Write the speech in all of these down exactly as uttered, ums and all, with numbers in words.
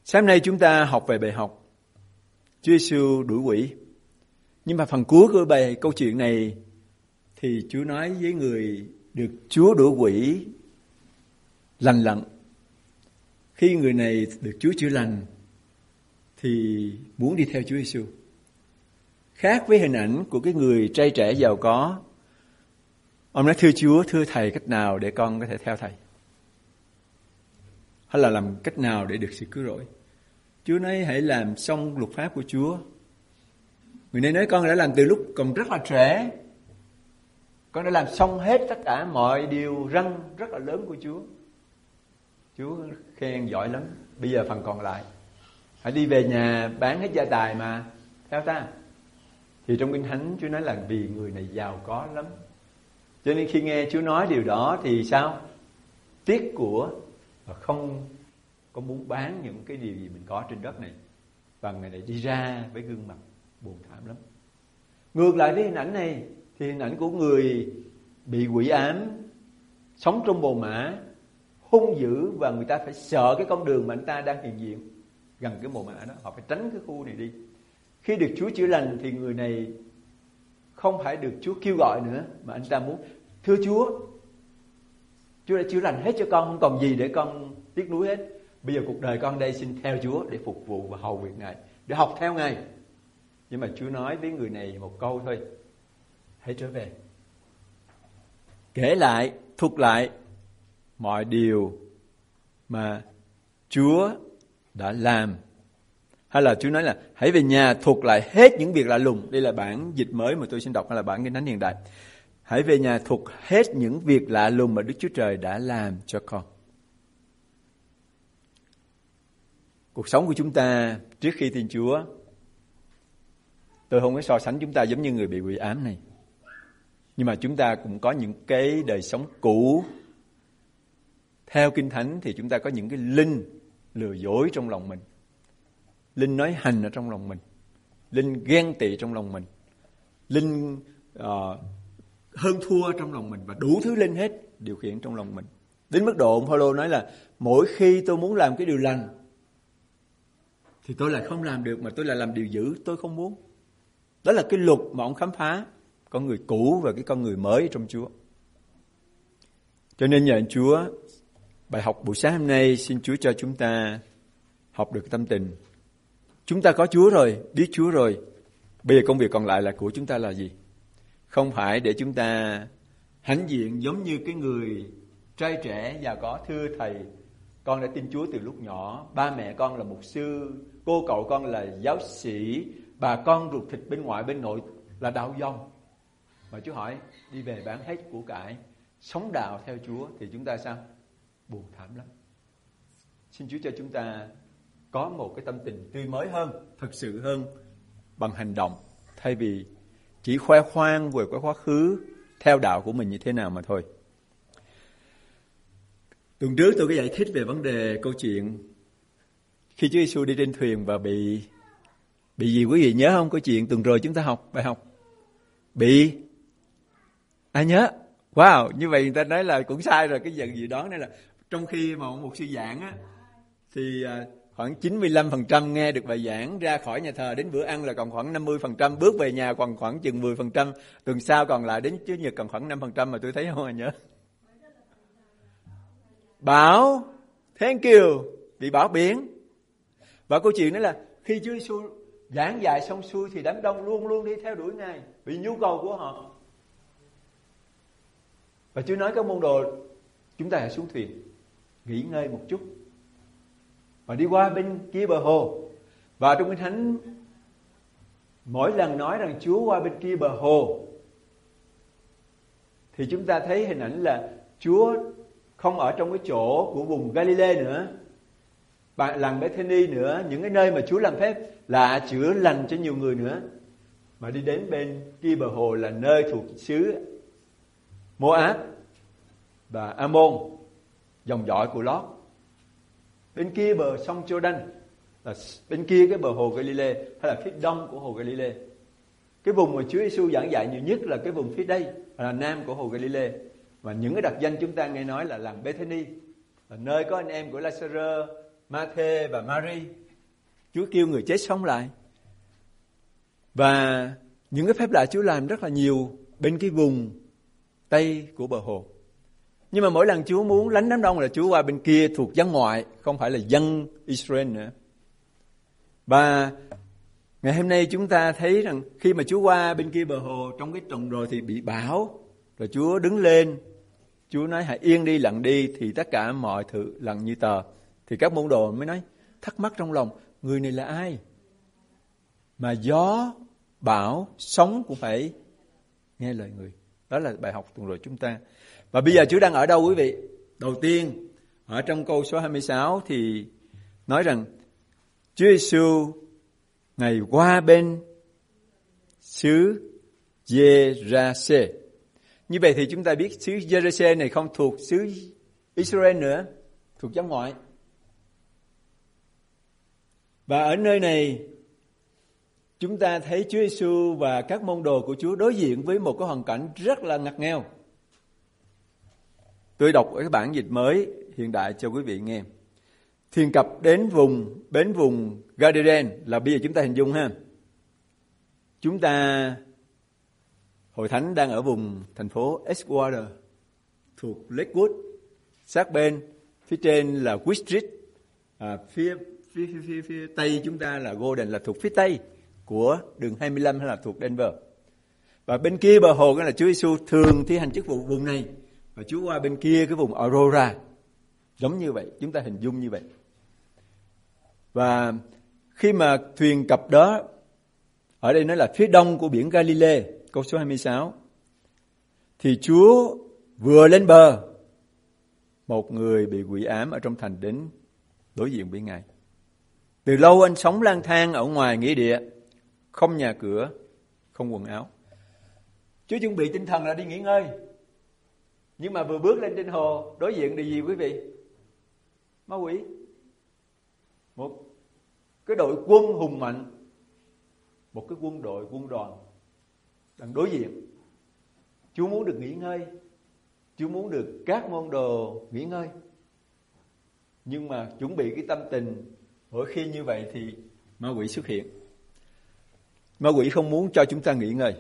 Sáng nay chúng ta học về bài học Chúa Giêsu đuổi quỷ. Nhưng mà phần cuối của bài câu chuyện này thì Chúa nói với người được Chúa đuổi quỷ lành lặn. Khi người này được Chúa chữa lành thì muốn đi theo Chúa Giêsu. Khác với hình ảnh của cái người trai trẻ giàu có. Ông nói: thưa Chúa, thưa Thầy, cách nào để con có thể theo Thầy? Hay là làm cách nào để được sự cứu rỗi? Chúa nói: hãy làm xong luật pháp của Chúa. Người này nói: con đã làm từ lúc còn rất là trẻ. Con đã làm xong hết tất cả mọi điều răn rất là lớn của Chúa. Chúa khen giỏi lắm. Bây giờ phần còn lại, hãy đi về nhà bán hết gia tài mà theo ta. Thì trong Kinh Thánh Chúa nói là vì người này giàu có lắm. Cho nên khi nghe Chúa nói điều đó thì sao? Tiếc của và không có muốn bán những cái điều gì mình có trên đất này. Và người này đi ra với gương mặt buồn thảm lắm. Ngược lại với hình ảnh này thì hình ảnh của người bị quỷ ám, sống trong bồ mã, hung dữ, và người ta phải sợ cái con đường mà anh ta đang hiện diện gần cái mồ mã đó. Họ phải tránh cái khu này đi. Khi được Chúa chữa lành thì người này không phải được Chúa kêu gọi nữa, mà anh ta muốn: thưa Chúa, Chúa đã chữa lành hết cho con, không còn gì để con tiếc nuối hết. Bây giờ cuộc đời con đây xin theo Chúa để phục vụ và hầu việc Ngài, để học theo Ngài. Nhưng mà Chúa nói với người này một câu thôi: hãy trở về, kể lại, thuật lại mọi điều mà Chúa đã làm. Hay là Chúa nói là hãy về nhà thuật lại hết những việc lạ lùng. Đây là bản dịch mới mà tôi xin đọc, hay là bản Kinh Thánh hiện đại. Hãy về nhà thuật hết những việc lạ lùng mà Đức Chúa Trời đã làm cho con. Cuộc sống của chúng ta trước khi tin Chúa, tôi không có so sánh chúng ta giống như người bị quỷ ám này. Nhưng mà chúng ta cũng có những cái đời sống cũ. Theo Kinh Thánh thì chúng ta có những cái linh lừa dối trong lòng mình, linh nói hành ở trong lòng mình, linh ghen tị trong lòng mình, linh uh, hơn thua trong lòng mình, và đủ thứ linh hết điều khiển trong lòng mình. Đến mức độ ông Phaolô nói là mỗi khi tôi muốn làm cái điều lành thì tôi lại không làm được, mà tôi lại làm điều dữ tôi không muốn. Đó là cái luật mà ông khám phá con người cũ và cái con người mới trong Chúa. Cho nên nhờ Chúa, bài học buổi sáng hôm nay xin Chúa cho chúng ta học được tâm tình. Chúng ta có Chúa rồi, biết Chúa rồi. Bây giờ công việc còn lại là của chúng ta là gì? Không phải để chúng ta hãnh diện giống như cái người trai trẻ giàu có: thưa Thầy, con đã tin Chúa từ lúc nhỏ, ba mẹ con là mục sư, cô cậu con là giáo sĩ, bà con ruột thịt bên ngoại bên nội là đạo dòng. Mà Chúa hỏi đi về bán hết của cải, sống đạo theo Chúa, thì chúng ta sao? Buồn thảm lắm. Xin Chúa cho chúng ta có một cái tâm tình tươi mới hơn, thực sự hơn, bằng hành động, thay vì chỉ khoe khoang về cái quá khứ theo đạo của mình như thế nào mà thôi. Tuần trước tôi có giải thích về vấn đề câu chuyện khi Chúa Giêsu đi trên thuyền và bị bị gì quý vị nhớ không? Câu chuyện tuần rồi chúng ta học bài học bị ai nhớ? Wow, như vậy người ta nói là cũng sai rồi. Cái dần dự đoán này là trong khi mà một sư giảng á, thì khoảng chín mươi lăm phần trăm nghe được bài giảng, ra khỏi nhà thờ đến bữa ăn là còn khoảng năm mươi phần trăm, bước về nhà còn khoảng chừng mười phần trăm, tuần sau còn lại đến Chủ nhật còn khoảng năm phần trăm, mà tôi thấy không ai nhớ. Bảo thank you bị bảo biển. Và câu chuyện đó là khi Chúa Giêsu giảng dạy xong xuôi thì đám đông luôn luôn đi theo đuổi Ngài vì nhu cầu của họ. Và Chúa nói các môn đồ: chúng ta hãy xuống thuyền nghỉ ngơi một chút và đi qua bên kia bờ hồ. Và trong Kinh Thánh mỗi lần nói rằng Chúa qua bên kia bờ hồ thì chúng ta thấy hình ảnh là Chúa không ở trong cái chỗ của vùng Galilee nữa, làng Bethany nữa, những cái nơi mà Chúa làm phép là chữa lành cho nhiều người nữa, mà đi đến bên kia bờ hồ là nơi thuộc xứ Moab và Ammon, dòng dõi của Lót. Bên kia bờ sông Jordan là bên kia cái bờ hồ Galilee, hay là phía đông của hồ Galilee. Cái vùng mà Chúa Giêsu giảng dạy nhiều nhất là cái vùng phía đây, là nam của hồ Galilee. Và những cái đặc danh chúng ta nghe nói là làng Bethany, là nơi có anh em của Lazarus, Ma-thê và Ma-ri. Chúa kêu người chết sống lại. Và những cái phép lạ Chúa làm rất là nhiều bên cái vùng Tây của bờ hồ. Nhưng mà mỗi lần Chúa muốn lánh đám đông là Chúa qua bên kia thuộc dân ngoại, không phải là dân Israel nữa. Và ngày hôm nay chúng ta thấy rằng khi mà Chúa qua bên kia bờ hồ trong cái trận rồi thì bị bão. Rồi Chúa đứng lên, Chúa nói hãy yên đi lặng đi, thì tất cả mọi thứ lặng như tờ. Thì các môn đồ mới nói thắc mắc trong lòng, người này là ai? Mà gió, bão, sóng cũng phải nghe lời người. Đó là bài học tuần rồi chúng ta. Và bây giờ Chúa đang ở đâu quý vị? Đầu tiên, ở trong câu số hai mươi sáu thì nói rằng Chúa Giêsu Ngài qua bên xứ Giê-ra-xê. Như vậy thì chúng ta biết xứ Giê-ra-xê này không thuộc xứ Israel nữa, thuộc dân ngoại. Và ở nơi này chúng ta thấy Chúa Giêsu và các môn đồ của Chúa đối diện với một cái hoàn cảnh rất là ngặt nghèo. Tôi đọc ở cái bản dịch mới hiện đại cho quý vị nghe. Thuyền cập đến vùng bến vùng Gadarên là bây giờ chúng ta hình dung ha. Chúng ta hội thánh đang ở vùng thành phố Edgewater thuộc Lakewood, sát bên phía trên là Whitstreet, à, phía, phía, phía, phía, phía tây chúng ta là Golden, là thuộc phía tây của đường hai mươi lăm hay là thuộc Denver. Và bên kia bờ hồ là Chúa Giêsu thường thi hành chức vụ vùng này, và Chúa qua bên kia cái vùng Aurora, giống như vậy, chúng ta hình dung như vậy. Và khi mà thuyền cập đó, ở đây nó là phía đông của biển Galilee, câu số hai mươi sáu, thì Chúa vừa lên bờ, một người bị quỷ ám ở trong thành đến đối diện với Ngài. Từ lâu anh sống lang thang ở ngoài nghĩa địa, không nhà cửa, không quần áo. Chúa chuẩn bị tinh thần là đi nghỉ ngơi, nhưng mà vừa bước lên trên hồ, đối diện điều gì quý vị? Ma quỷ. Một cái đội quân hùng mạnh, một cái quân đội, quân đoàn đang đối diện. Chúa muốn được nghỉ ngơi, Chúa muốn được các môn đồ nghỉ ngơi. Nhưng mà chuẩn bị cái tâm tình, mỗi khi như vậy thì ma quỷ xuất hiện. Ma quỷ không muốn cho chúng ta nghỉ ngơi.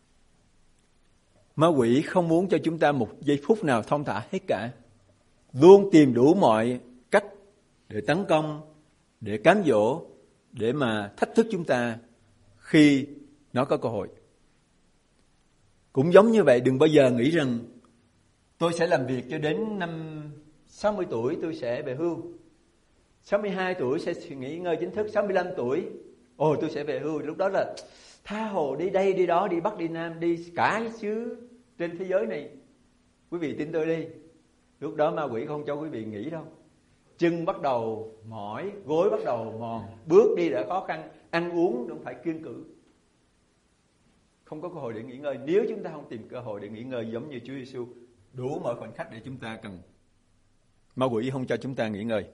Ma quỷ không muốn cho chúng ta một giây phút nào thong thả hết cả. Luôn tìm đủ mọi cách để tấn công, để cám dỗ, để mà thách thức chúng ta khi nó có cơ hội. Cũng giống như vậy, đừng bao giờ nghĩ rằng tôi sẽ làm việc cho đến năm sáu mươi tuổi tôi sẽ về hưu. sáu mươi hai tuổi sẽ nghỉ ngơi chính thức, sáu mươi lăm tuổi ồ tôi sẽ về hưu. Lúc đó là tha hồ đi đây đi đó, đi Bắc đi Nam, đi cả xứ trên thế giới này. Quý vị tin tôi đi, lúc đó ma quỷ không cho quý vị nghỉ đâu. Chân bắt đầu mỏi, gối bắt đầu mòn, bước đi đã khó khăn, ăn uống cũng phải kiêng cữ. Không có cơ hội để nghỉ ngơi. Nếu chúng ta không tìm cơ hội để nghỉ ngơi giống như Chúa Giêsu, đủ mọi khoảnh khắc để chúng ta cần, ma quỷ không cho chúng ta nghỉ ngơi.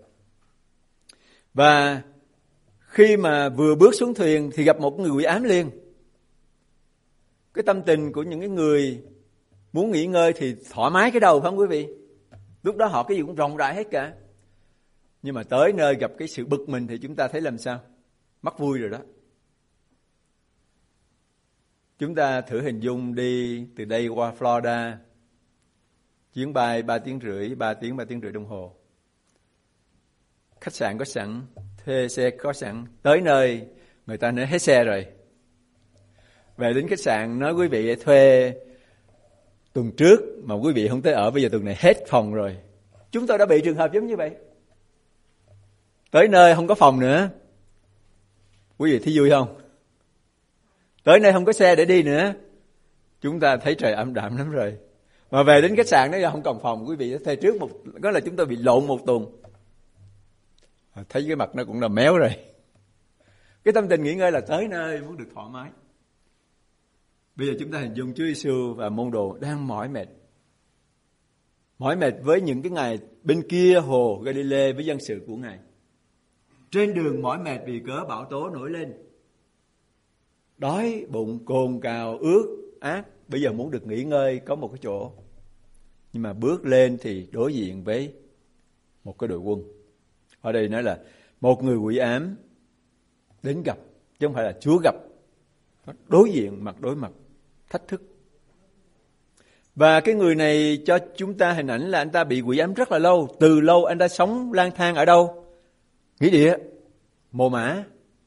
Và khi mà vừa bước xuống thuyền thì gặp một người quỷ ám liền. Cái tâm tình của những cái người muốn nghỉ ngơi thì thoải mái cái đầu phải không quý vị? Lúc đó họ cái gì cũng rộng rãi hết cả. Nhưng mà tới nơi gặp cái sự bực mình thì chúng ta thấy làm sao? Mắc vui rồi đó. Chúng ta thử hình dung đi từ đây qua Florida, chuyến bay ba tiếng rưỡi, ba tiếng, ba tiếng rưỡi đồng hồ. Khách sạn có sẵn, thuê xe có sẵn, tới nơi người ta nói hết xe rồi. Về đến khách sạn nói quý vị thuê tuần trước mà quý vị không tới ở, bây giờ tuần này hết phòng rồi. Chúng tôi đã bị trường hợp giống như vậy. Tới nơi không có phòng nữa. Quý vị thấy vui không? Tới nơi không có xe để đi nữa. Chúng ta thấy trời âm đạm lắm rồi. Mà về đến khách sạn đó không còn phòng, quý vị thuê trước một, có là chúng tôi bị lộn một tuần. Thấy cái mặt nó cũng là méo rồi. Cái tâm tình nghỉ ngơi là tới nơi muốn được thoải mái. Bây giờ chúng ta hình dung Chúa Giêsu và môn đồ đang mỏi mệt. Mỏi mệt với những cái ngày bên kia hồ Galilee với dân sự của Ngài. Trên đường mỏi mệt vì cớ bão tố nổi lên. Đói bụng cồn cào ướt át, bây giờ muốn được nghỉ ngơi có một cái chỗ. Nhưng mà bước lên thì đối diện với một cái đội quân. Ở đây nói là một người quỷ ám đến gặp, chứ không phải là Chúa gặp. Nó đối diện, mặt đối mặt, thách thức. Và cái người này cho chúng ta hình ảnh là anh ta bị quỷ ám rất là lâu. Từ lâu anh ta sống lang thang ở đâu? Nghĩa địa, mồ mả.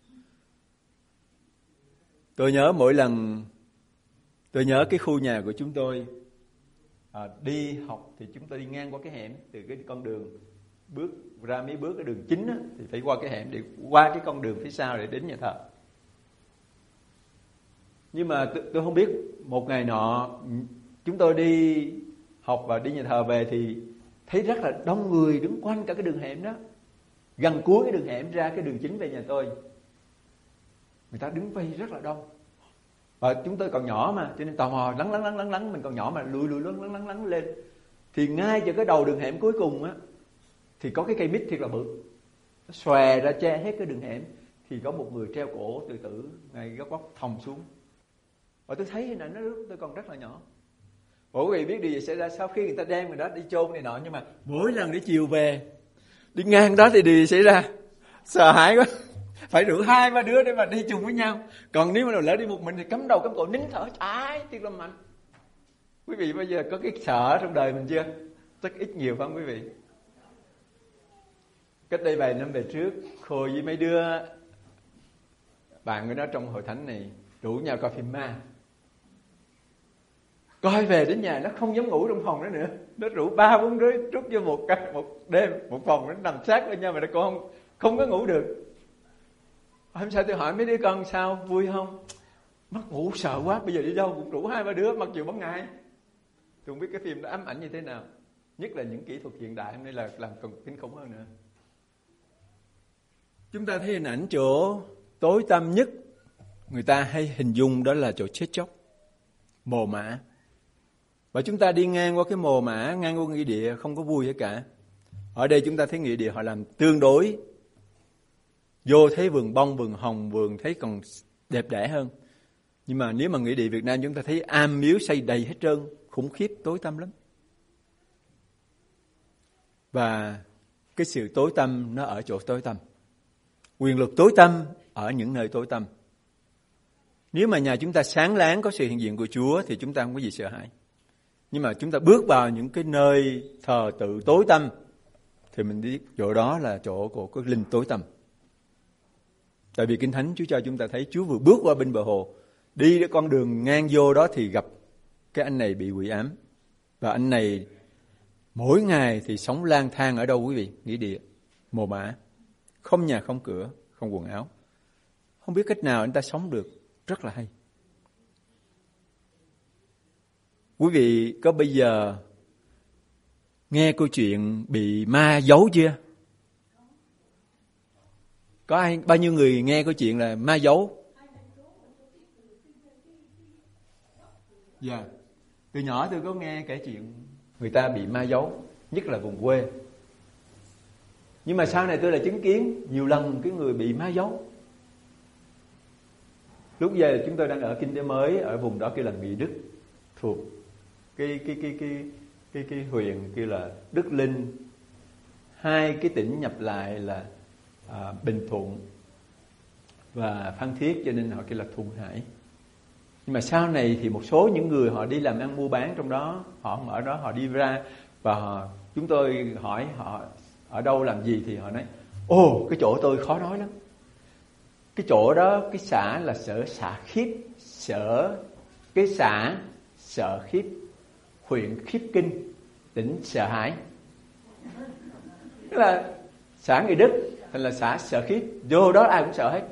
Tôi nhớ mỗi lần, tôi nhớ cái khu nhà của chúng tôi, à, đi học thì chúng tôi đi ngang qua cái hẻm, từ cái con đường bước ra mấy bước cái đường chính á, thì phải qua cái hẻm để qua cái con đường phía sau để đến nhà thờ. Nhưng mà tôi, tôi không biết, một ngày nọ chúng tôi đi học và đi nhà thờ về thì thấy rất là đông người đứng quanh cả cái đường hẻm đó. Gần cuối cái đường hẻm ra cái đường chính về nhà tôi, người ta đứng vây rất là đông. Và chúng tôi còn nhỏ mà, cho nên tò mò lắng lắng lắng lắng lắng, mình còn nhỏ mà lùi lùi lắng lắng lắng lắng lên. Thì ngay cho cái đầu đường hẻm cuối cùng á, thì có cái cây mít thiệt là bự, nó xòe ra che hết cái đường hẻm. Thì có một người treo cổ tự tử ngay góc góc thòng xuống. Và tôi thấy hình ảnh đó lúc tôi còn rất là nhỏ. Ủa quý vị biết điều gì xảy ra sau khi người ta đem người đó đi chôn này nọ, nhưng mà mỗi lần đi chiều về, đi ngang đó thì điều gì xảy ra? Sợ hãi quá, phải rủ hai ba đứa để mà đi chung với nhau. Còn nếu mà lỡ đi một mình thì cắm đầu cắm cổ nín thở trái thiệt là mạnh. Quý vị bây giờ có cái sợ trong đời mình chưa? Chắc ít nhiều phải không quý vị? Cách đây vài năm về trước, Khôi với mấy đứa bạn của nó trong hội thánh này rủ nhau coi phim ma. Coi về đến nhà nó không dám ngủ trong phòng đó nữa. Nó rủ ba bốn đứa trút vô một căn, một đêm, một phòng, nó nằm sát lên nhau mà nó còn không, không có ngủ được. Hôm sau tôi hỏi mấy đứa con sao, vui không? Mất ngủ sợ quá, bây giờ đi đâu cũng rủ hai ba đứa mặc dù ban ngày. Tôi không biết cái phim đó ám ảnh như thế nào. Nhất là những kỹ thuật hiện đại hôm nay là làm còn kinh khủng hơn nữa. Chúng ta thấy hình ảnh chỗ tối tăm nhất, người ta hay hình dung đó là chỗ chết chóc, mồ mả. Và chúng ta đi ngang qua cái mồ mả, ngang qua nghĩa địa không có vui hết cả. Ở đây chúng ta thấy nghĩa địa họ làm tương đối, vô thấy vườn bông, vườn hồng, vườn thấy còn đẹp đẽ hơn. Nhưng mà nếu mà nghĩa địa Việt Nam chúng ta thấy am miếu xây đầy hết trơn, khủng khiếp, tối tăm lắm. Và cái sự tối tăm nó ở chỗ tối tăm. Quyền lực tối tăm ở những nơi tối tăm. Nếu mà nhà chúng ta sáng láng có sự hiện diện của Chúa thì chúng ta không có gì sợ hãi. Nhưng mà chúng ta bước vào những cái nơi thờ tự tối tăm thì mình biết chỗ đó là chỗ của cái linh tối tăm. Tại vì Kinh Thánh Chúa cho chúng ta thấy Chúa vừa bước qua bên bờ hồ, đi cái con đường ngang vô đó thì gặp cái anh này bị quỷ ám. Và anh này mỗi ngày thì sống lang thang ở đâu quý vị? Nghĩa địa, mồ mả, không nhà không cửa, không quần áo. Không biết cách nào anh ta sống được, rất là hay. Quý vị có bây giờ nghe câu chuyện bị ma giấu chưa? Có ai, bao nhiêu người nghe câu chuyện là ma giấu? Dạ. Yeah. Từ nhỏ tôi có nghe kể chuyện người ta bị ma giấu, nhất là vùng quê. Nhưng mà sau này tôi là chứng kiến nhiều lần cái người bị ma giấu. Lúc giờ chúng tôi đang ở kinh tế mới, ở vùng đó kia là Mỹ Đức, thuộc cái cái cái cái cái cái huyện kia là Đức Linh. Hai cái tỉnh nhập lại là à, Bình Thuận và Phan Thiết, cho nên họ kêu là Thuận Hải. Nhưng mà sau này thì một số những người họ đi làm ăn mua bán trong đó, họ không ở đó, họ đi ra và họ, chúng tôi hỏi họ ở đâu làm gì thì họ nói: ồ, cái chỗ tôi khó nói lắm. Cái chỗ đó, cái xã là sở Xạ Khiếp, sở cái xã Sợ Khiếp, huyện Khiếp Kinh, tỉnh Sợ Hải. Tức là xã Người Đức thành là xã Sợ Khiếp, vô đó ai cũng sợ hết.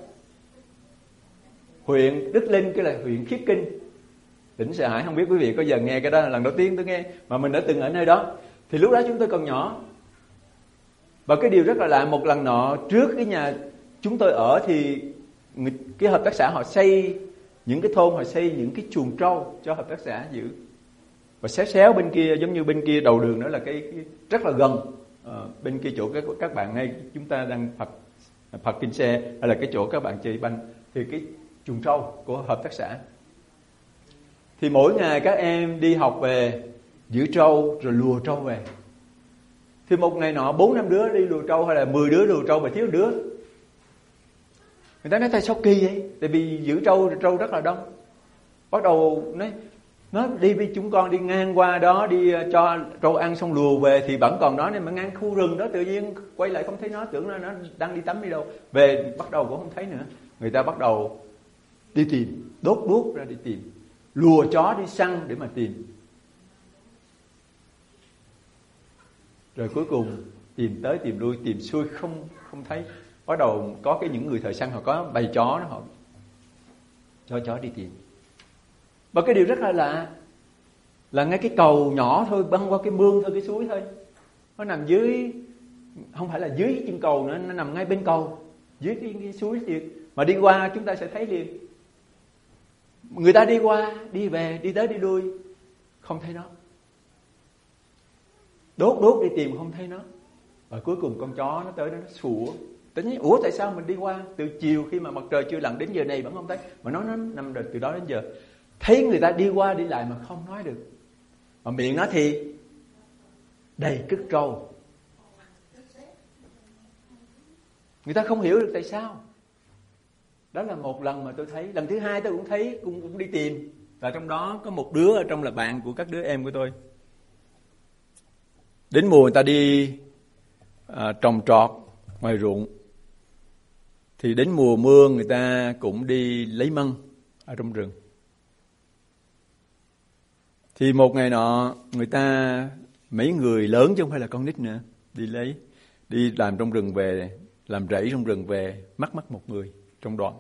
Huyện Đức Linh cái là huyện Khiếp Kinh, tỉnh Sợ Hải. Không biết quý vị có giờ nghe cái đó là lần đầu tiên tôi nghe, mà mình đã từng ở nơi đó. Thì lúc đó chúng tôi còn nhỏ. Và cái điều rất là lạ, một lần nọ trước cái nhà chúng tôi ở thì cái hợp tác xã họ xây những cái thôn, họ xây những cái chuồng trâu cho hợp tác xã giữ. Và xéo xéo bên kia, giống như bên kia đầu đường nữa là cái, cái rất là gần. Ờ, bên kia chỗ các, các bạn ngay chúng ta đang phật phật kinh xe, hay là cái chỗ các bạn chơi banh, thì cái chuồng trâu của hợp tác xã. Thì mỗi ngày các em đi học về giữ trâu rồi lùa trâu về. Thì một ngày nọ bốn năm đứa đi lùa trâu, hay là mười đứa lùa trâu mà thiếu đứa. Người ta nói tại sao kỳ vậy? Tại vì giữ trâu trâu rất là đông. Bắt đầu nói nó đi với chúng con đi ngang qua đó, đi cho trâu ăn xong lùa về thì vẫn còn đó, nên mà ngang khu rừng đó tự nhiên quay lại không thấy nó, tưởng là nó đang đi tắm đi đâu. Về bắt đầu cũng không thấy nữa. Người ta bắt đầu đi tìm, đốt đuốc ra đi tìm, lùa chó đi săn để mà tìm. Rồi cuối cùng tìm tới tìm lui, tìm xuôi không không thấy. Bắt đầu có cái những người thợ săn họ có bầy chó đó, họ cho chó đi tìm. Và cái điều rất là lạ là ngay cái cầu nhỏ thôi, băng qua cái mương thôi, cái suối thôi, nó nằm dưới, không phải là dưới chân cầu nữa, nó nằm ngay bên cầu, dưới cái, cái suối liền. Mà đi qua chúng ta sẽ thấy liền. Người ta đi qua, đi về, đi tới đi lui, không thấy nó. Đốt đốt đi tìm không thấy nó. Và cuối cùng con chó nó tới đó nó sủa. Tự nhiên, ủa tại sao mình đi qua từ chiều khi mà mặt trời chưa lặn đến giờ này vẫn không thấy. Mà nó, nó nằm rồi từ đó đến giờ. Thấy người ta đi qua đi lại mà không nói được. Mà miệng nó thì đầy cứt trâu. Người ta không hiểu được tại sao. Đó là một lần mà tôi thấy. Lần thứ hai tôi cũng thấy, cũng, cũng đi tìm. Và trong đó có một đứa ở trong là bạn của các đứa em của tôi. Đến mùa người ta đi à, trồng trọt ngoài ruộng. Thì đến mùa mưa người ta cũng đi lấy măng ở trong rừng. Thì một ngày nọ người ta, mấy người lớn chứ không phải là con nít nữa, đi lấy, đi làm trong rừng về, làm rẫy trong rừng về, mắc mắc một người trong đoàn.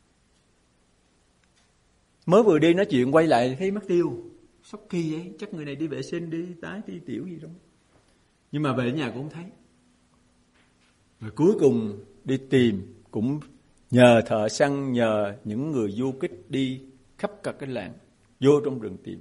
Mới vừa đi nói chuyện quay lại thấy mất tiêu. Sốc kỳ vậy, chắc người này đi vệ sinh, đi tái, đi tiểu gì đó. Nhưng mà về nhà cũng không thấy. Rồi cuối cùng đi tìm, cũng nhờ thợ săn, nhờ những người du kích đi khắp cả cái làng, vô trong rừng tìm.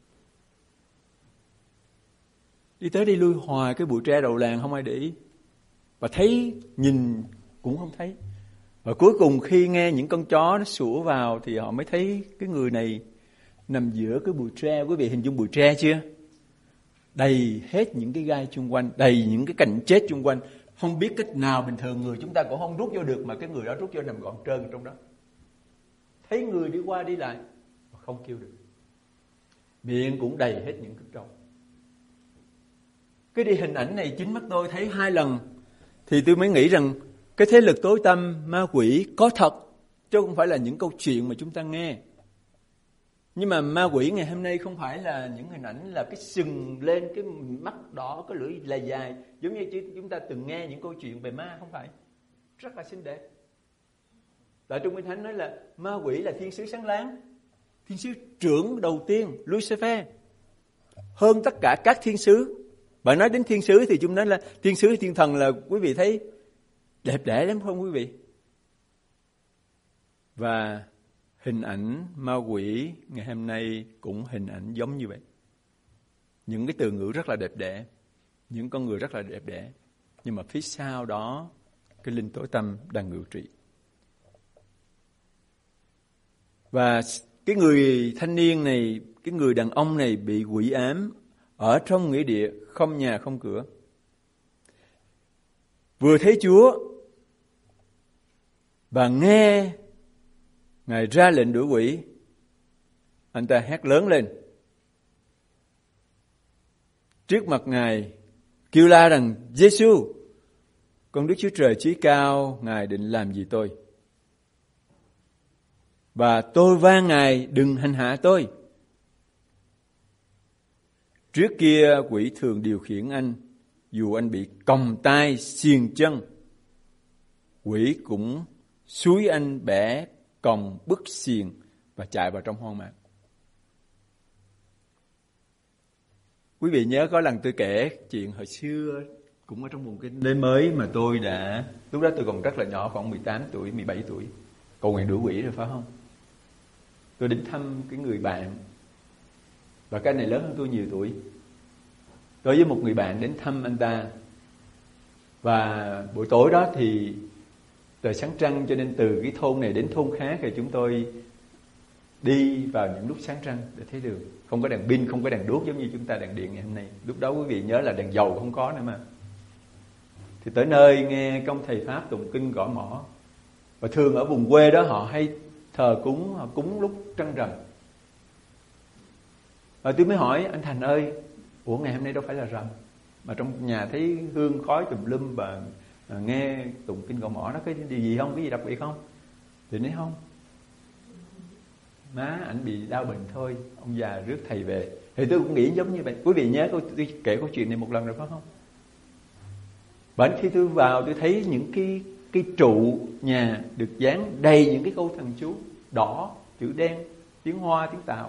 Đi tới đi lui hoài cái bụi tre đầu làng không ai để ý. Và thấy, nhìn cũng không thấy. Và cuối cùng khi nghe những con chó nó sủa vào thì họ mới thấy cái người này nằm giữa cái bụi tre. Quý vị hình dung bụi tre chưa? Đầy hết những cái gai chung quanh, đầy những cái cành chết chung quanh. Không biết cách nào bình thường người chúng ta cũng không rút vô được, mà cái người đó rút vô nằm gọn trơn trong đó. Thấy người đi qua đi lại mà không kêu được. Miệng cũng đầy hết những cứt trâu. Cái đi hình ảnh này chính mắt tôi thấy hai lần. Thì tôi mới nghĩ rằng cái thế lực tối tăm ma quỷ có thật, chứ không phải là những câu chuyện mà chúng ta nghe. Nhưng mà ma quỷ ngày hôm nay không phải là những hình ảnh là cái sừng lên, cái mắt đỏ, cái lưỡi là dài, giống như chúng ta từng nghe những câu chuyện về ma, không phải. Rất là xinh đẹp. Tại trong Kinh Thánh nói là ma quỷ là thiên sứ sáng láng, thiên sứ trưởng đầu tiên, Lucifer, hơn tất cả các thiên sứ. Bạn nói đến thiên sứ thì chúng nói là thiên sứ, thiên thần là quý vị thấy đẹp đẽ lắm không quý vị? Và hình ảnh ma quỷ ngày hôm nay cũng hình ảnh giống như vậy. Những cái từ ngữ rất là đẹp đẽ, những con người rất là đẹp đẽ, nhưng mà phía sau đó cái linh tối tăm đang ngự trị. Và cái người thanh niên này, cái người đàn ông này bị quỷ ám ở trong nghĩa địa, không nhà không cửa. Vừa thấy Chúa và nghe Ngài ra lệnh đuổi quỷ, anh ta hét lớn lên trước mặt Ngài, kêu la rằng: Giê-xu, con Đức Chúa Trời chí cao, Ngài định làm gì tôi? Và tôi van Ngài đừng hành hạ tôi. Trước kia quỷ thường điều khiển anh, dù anh bị còng tay, xiềng chân, quỷ cũng xúi anh bẻ còng, bứt xiềng và chạy vào trong hoang mạc. Quý vị nhớ có lần tôi kể chuyện hồi xưa cũng ở trong vùng kinh tế mới mà tôi đã, lúc đó tôi còn rất là nhỏ, khoảng mười tám tuổi, mười bảy tuổi, cầu nguyện đuổi quỷ rồi phải không? Tôi đến thăm cái người bạn, và cái này lớn hơn tôi nhiều tuổi. Tôi với một người bạn đến thăm anh ta, và buổi tối đó thì trời sáng trăng, cho nên từ cái thôn này đến thôn khác thì chúng tôi đi vào những lúc sáng trăng để thấy đường. Không có đèn pin, không có đèn đuốc giống như chúng ta đèn điện ngày hôm nay. Lúc đó quý vị nhớ là đèn dầu không có nữa mà. Thì tới nơi nghe công thầy Pháp tụng kinh gõ mõ. Và thường ở vùng quê đó họ hay thờ cúng, họ cúng lúc trăng rằm. Và tôi mới hỏi anh Thành ơi, ủa ngày hôm nay đâu phải là rằm, mà trong nhà thấy hương khói tùm lum và nghe tụng kinh gõ mõ, nó có điều gì không, cái gì đặc biệt không? Thì nói không, má ảnh bị đau bệnh thôi, ông già rước thầy về. Thì tôi cũng nghĩ giống như vậy. Quý vị nhớ tôi, tôi kể câu chuyện này một lần rồi phải không? Bởi khi tôi vào tôi thấy những cái cái trụ nhà được dán đầy những cái câu thần chú đỏ, chữ đen, tiếng Hoa, tiếng Tàu.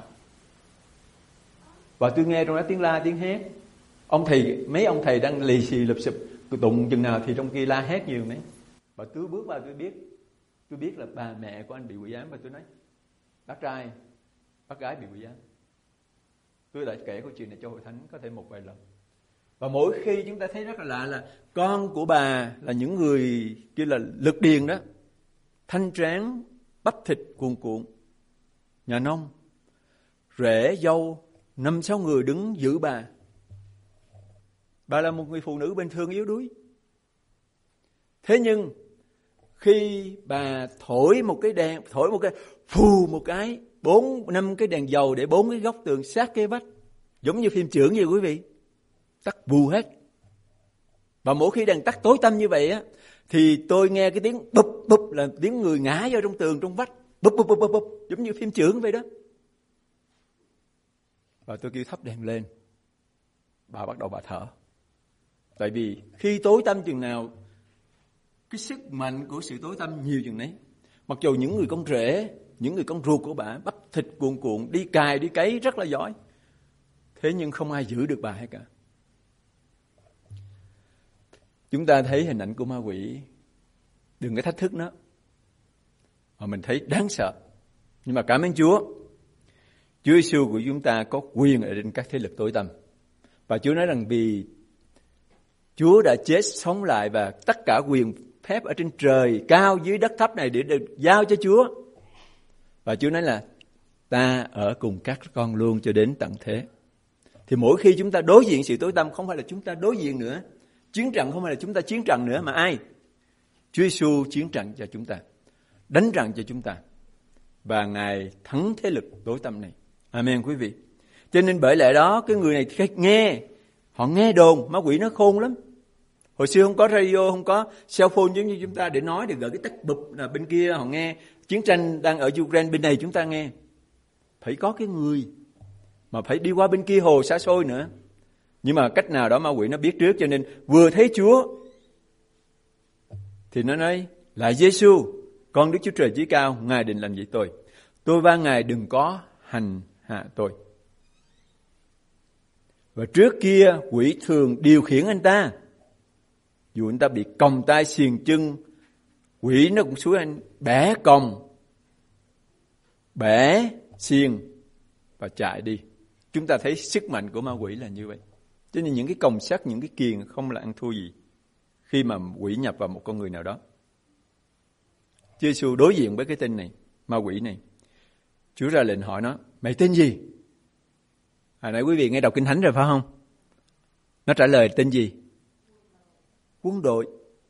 Và tôi nghe trong đó tiếng la, tiếng hét. Ông thầy, mấy ông thầy đang lì xì lụp xụp tụng chừng nào thì trong kia la hét nhiều mấy. Và tôi bước vào tôi biết, tôi biết là bà mẹ của anh bị quỷ ám. Và tôi nói, bác trai, bác gái bị quỷ ám. Tôi đã kể câu chuyện này cho hội thánh có thể một vài lần. Và mỗi khi chúng ta thấy rất là lạ là con của bà là những người kia là lực điền đó, thanh tráng, bắp thịt cuồn cuộn, nhà nông, rể dâu, năm sáu người đứng giữ bà. Bà là một người phụ nữ bình thường yếu đuối. Thế nhưng khi bà thổi một cái đèn, thổi một cái phù một cái, bốn năm cái đèn dầu để bốn cái góc tường sát cái vách, giống như phim chưởng vậy quý vị, tắt bù hết. Và mỗi khi đèn tắt tối tăm như vậy á, thì tôi nghe cái tiếng bụp bụp là tiếng người ngã vào trong tường, trong vách, bụp bụp bụp bụp, giống như phim chưởng vậy đó. Và tôi kêu thắp đèn lên, bà bắt đầu bà thở. Tại vì khi tối tăm chừng nào, cái sức mạnh của sự tối tăm nhiều chừng đấy. Mặc dù những người con rể, những người con ruột của bà bắp thịt cuồn cuộn, đi cài đi cấy rất là giỏi, thế nhưng không ai giữ được bà hết cả. Chúng ta thấy hình ảnh của ma quỷ, đừng có thách thức nó, mà mình thấy đáng sợ. Nhưng mà cảm ơn Chúa, Chúa Giêsu của chúng ta có quyền ở trên các thế lực tối tăm. Và Chúa nói rằng vì Chúa đã chết sống lại và tất cả quyền phép ở trên trời cao dưới đất thấp này để được giao cho Chúa. Và Chúa nói là ta ở cùng các con luôn cho đến tận thế. Thì mỗi khi chúng ta đối diện sự tối tăm, không phải là chúng ta đối diện nữa, chiến trận không phải là chúng ta chiến trận nữa, mà ai? Chúa Giêsu chiến trận cho chúng ta, đánh trận cho chúng ta, và Ngài thắng thế lực tối tăm này. Amen quý vị. Cho nên bởi lẽ đó, cái người này nghe, họ nghe đồn, ma quỷ nó khôn lắm. Hồi xưa không có radio, không có cell phone giống như chúng ta để nói, để gửi cái tách bụp là bên kia họ nghe. Chiến tranh đang ở Ukraine, bên này chúng ta nghe. Phải có cái người mà phải đi qua bên kia hồ xa xôi nữa. Nhưng mà cách nào đó ma quỷ nó biết trước, cho nên vừa thấy Chúa thì nó nói, là Giêsu, con Đức Chúa Trời Chí Cao, Ngài định làm gì tôi? Tôi van Ngài đừng có hành hạ tôi. Và trước kia quỷ thường điều khiển anh ta. Dù anh ta bị còng tay xiềng chân, quỷ nó cũng xuống anh bẻ còng, bẻ xiềng và chạy đi. Chúng ta thấy sức mạnh của ma quỷ là như vậy. Cho nên những cái còng sắt, những cái kiềng không là ăn thua gì khi mà quỷ nhập vào một con người nào đó. Chúa Giêsu đối diện với cái tên này, ma quỷ này. Chúa ra lệnh hỏi nó, mày tên gì? Hồi nãy quý vị nghe đọc Kinh Thánh rồi phải không? Nó trả lời tên gì? Quân đội.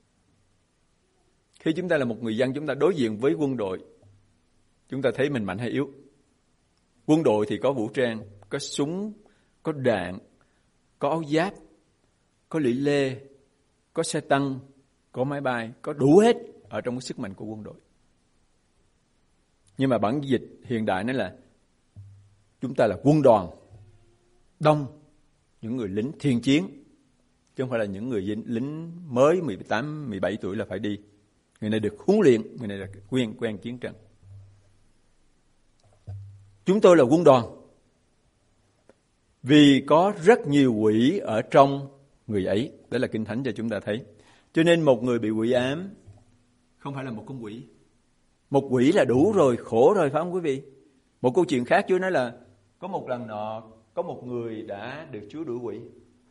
Khi chúng ta là một người dân, chúng ta đối diện với quân đội, chúng ta thấy mình mạnh hay yếu? Quân đội thì có vũ trang, có súng, có đạn, có áo giáp, có lưỡi lê, có xe tăng, có máy bay, có đủ hết ở trong cái sức mạnh của quân đội. Nhưng mà bản dịch hiện đại nói là chúng ta là quân đoàn, đông, những người lính thiện chiến, chứ không phải là những người lính mới mười tám, mười bảy tuổi là phải đi. Người này được huấn luyện, người này là quen quen chiến trận. Chúng tôi là quân đoàn, vì có rất nhiều quỷ ở trong người ấy. Đó là Kinh Thánh cho chúng ta thấy. Cho nên một người bị quỷ ám không phải là một con quỷ. Một quỷ là đủ rồi, khổ rồi phải không quý vị? Một câu chuyện khác Chúa nói là có một lần nọ, có một người đã được Chúa đuổi quỷ.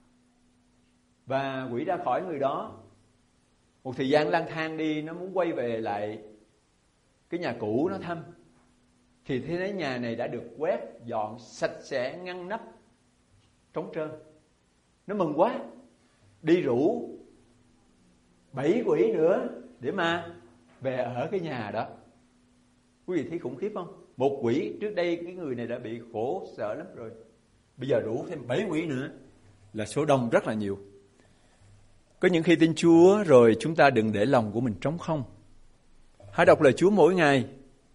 Và quỷ ra khỏi người đó. Một thời gian lang thang đi, nó muốn quay về lại cái nhà cũ nó thăm. Thì thấy thấy nhà này đã được quét, dọn, sạch sẽ, ngăn nắp, trống trơn. Nó mừng quá, đi rủ bảy quỷ nữa để mà về ở cái nhà đó. Quý vị thấy khủng khiếp không? Một quỷ, trước đây cái người này đã bị khổ sở lắm rồi, bây giờ đủ thêm bảy quỷ nữa, là số đông rất là nhiều. Có những khi tin Chúa rồi chúng ta đừng để lòng của mình trống không. Hãy đọc lời Chúa mỗi ngày.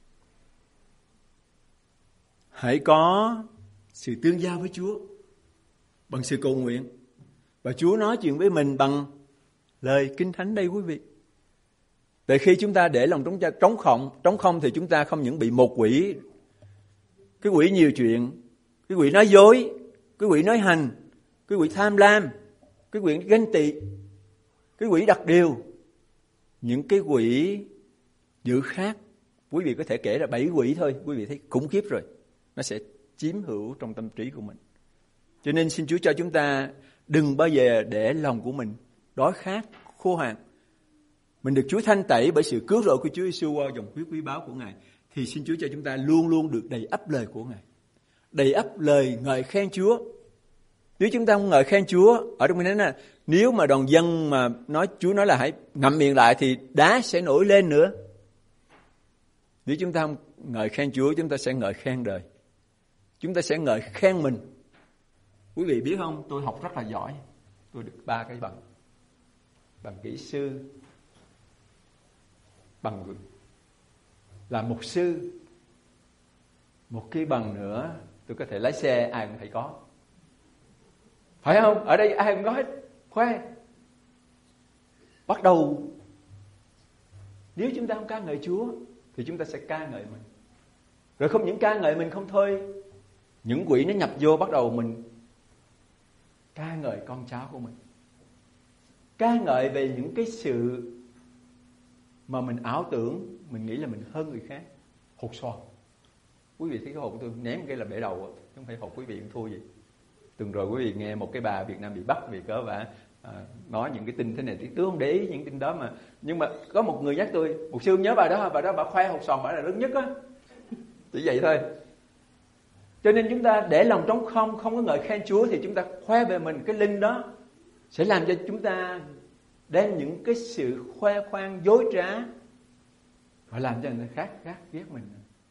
Hãy có sự tương giao với Chúa bằng sự cầu nguyện. Và Chúa nói chuyện với mình bằng lời Kinh Thánh đây quý vị. Tại khi chúng ta để lòng trống trống không, trống không thì chúng ta không những bị một quỷ, cái quỷ nhiều chuyện, cái quỷ nói dối, cái quỷ nói hành, cái quỷ tham lam, cái quỷ ganh tị, cái quỷ đặt điều, những cái quỷ dữ khác. Quý vị có thể kể là bảy quỷ thôi, quý vị thấy khủng khiếp rồi. Nó sẽ chiếm hữu trong tâm trí của mình. Cho nên xin Chúa cho chúng ta đừng bao giờ để lòng của mình đói khát, khô hạn. Mình được Chúa thanh tẩy bởi sự cứu rỗi của Chúa Giêsu qua dòng huyết quý báu của Ngài. Thì xin Chúa cho chúng ta luôn luôn được đầy ắp lời của Ngài. Đầy ắp lời ngợi khen Chúa. Nếu chúng ta không ngợi khen Chúa, ở trong Kinh Thánh là nếu mà đoàn dân mà nói Chúa nói là hãy ngậm miệng lại thì đá sẽ nổi lên nữa. Nếu chúng ta không ngợi khen Chúa, chúng ta sẽ ngợi khen đời. Chúng ta sẽ ngợi khen mình. Quý vị biết không, tôi học rất là giỏi. Tôi được ba cái bằng. Bằng kỹ sư, bằng là mục sư. Một cái bằng nữa, tôi có thể lái xe, ai cũng phải có. Phải không? Ở đây ai cũng có hết. Khoe. Bắt đầu, nếu chúng ta không ca ngợi Chúa thì chúng ta sẽ ca ngợi mình. Rồi không những ca ngợi mình không thôi, những quỷ nó nhập vô, bắt đầu mình ca ngợi con cháu của mình, ca ngợi về những cái sự mà mình ảo tưởng, mình nghĩ là mình hơn người khác. Hột xoàn. Quý vị thấy cái hột tôi ném cái là bể đầu, chứ không phải hột quý vị cũng thua gì. Từng rồi quý vị nghe một cái bà Việt Nam bị bắt vì cớ vả à, nói những cái tin thế này, tôi không để ý những tin đó mà. Nhưng mà có một người nhắc tôi, một sư nhớ bà đó, bà đó bà khoe hột xoàn bà là lớn nhất á. Chỉ vậy thôi. Cho nên chúng ta để lòng trống không, không có ngợi khen Chúa thì chúng ta khoe về mình. Cái linh đó sẽ làm cho chúng ta đem những cái sự khoe khoang dối trá và làm cho người khác khác ghét mình.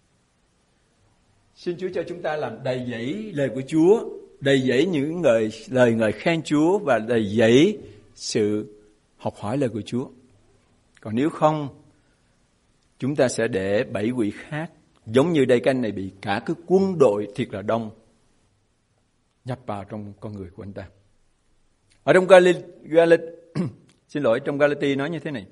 Xin Chúa cho chúng ta làm đầy dẫy lời của Chúa, đầy dẫy những lời, lời ngợi khen Chúa và đầy dẫy sự học hỏi lời của Chúa. Còn nếu không, chúng ta sẽ để bảy quỷ khác, giống như đây cái anh này bị cả cái quân đội thiệt là đông nhập vào trong con người của anh ta. Ở trong Galit, Galit xin lỗi, trong Galati nói như thế này.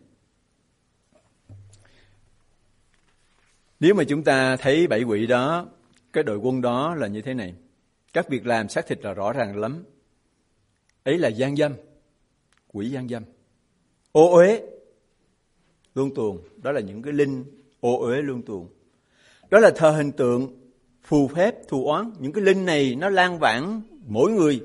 Nếu mà chúng ta thấy bảy quỷ đó, cái đội quân đó là như thế này. Các việc làm xác thịt là rõ ràng lắm. Ấy là gian dâm, quỷ gian dâm, ô uế, luân tuồng. Đó là những cái linh ô uế luân tuồng. Đó là thờ hình tượng, phù phép, thù oán. Những cái linh này nó lan vãng mỗi người.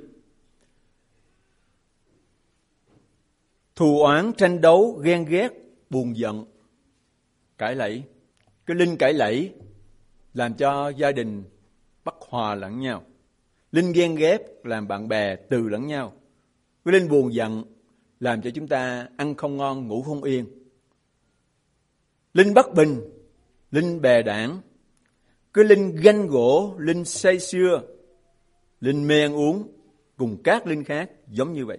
Thù oán, tranh đấu, ghen ghét, buồn giận, cãi lẫy. Cái linh cãi lẫy làm cho gia đình bất hòa lẫn nhau. Linh ghen ghét làm bạn bè từ lẫn nhau. Cái linh buồn giận làm cho chúng ta ăn không ngon, ngủ không yên. Linh bất bình, linh bè đảng. Cái linh ganh gỗ, linh say sưa, linh mê ăn uống cùng các linh khác giống như vậy.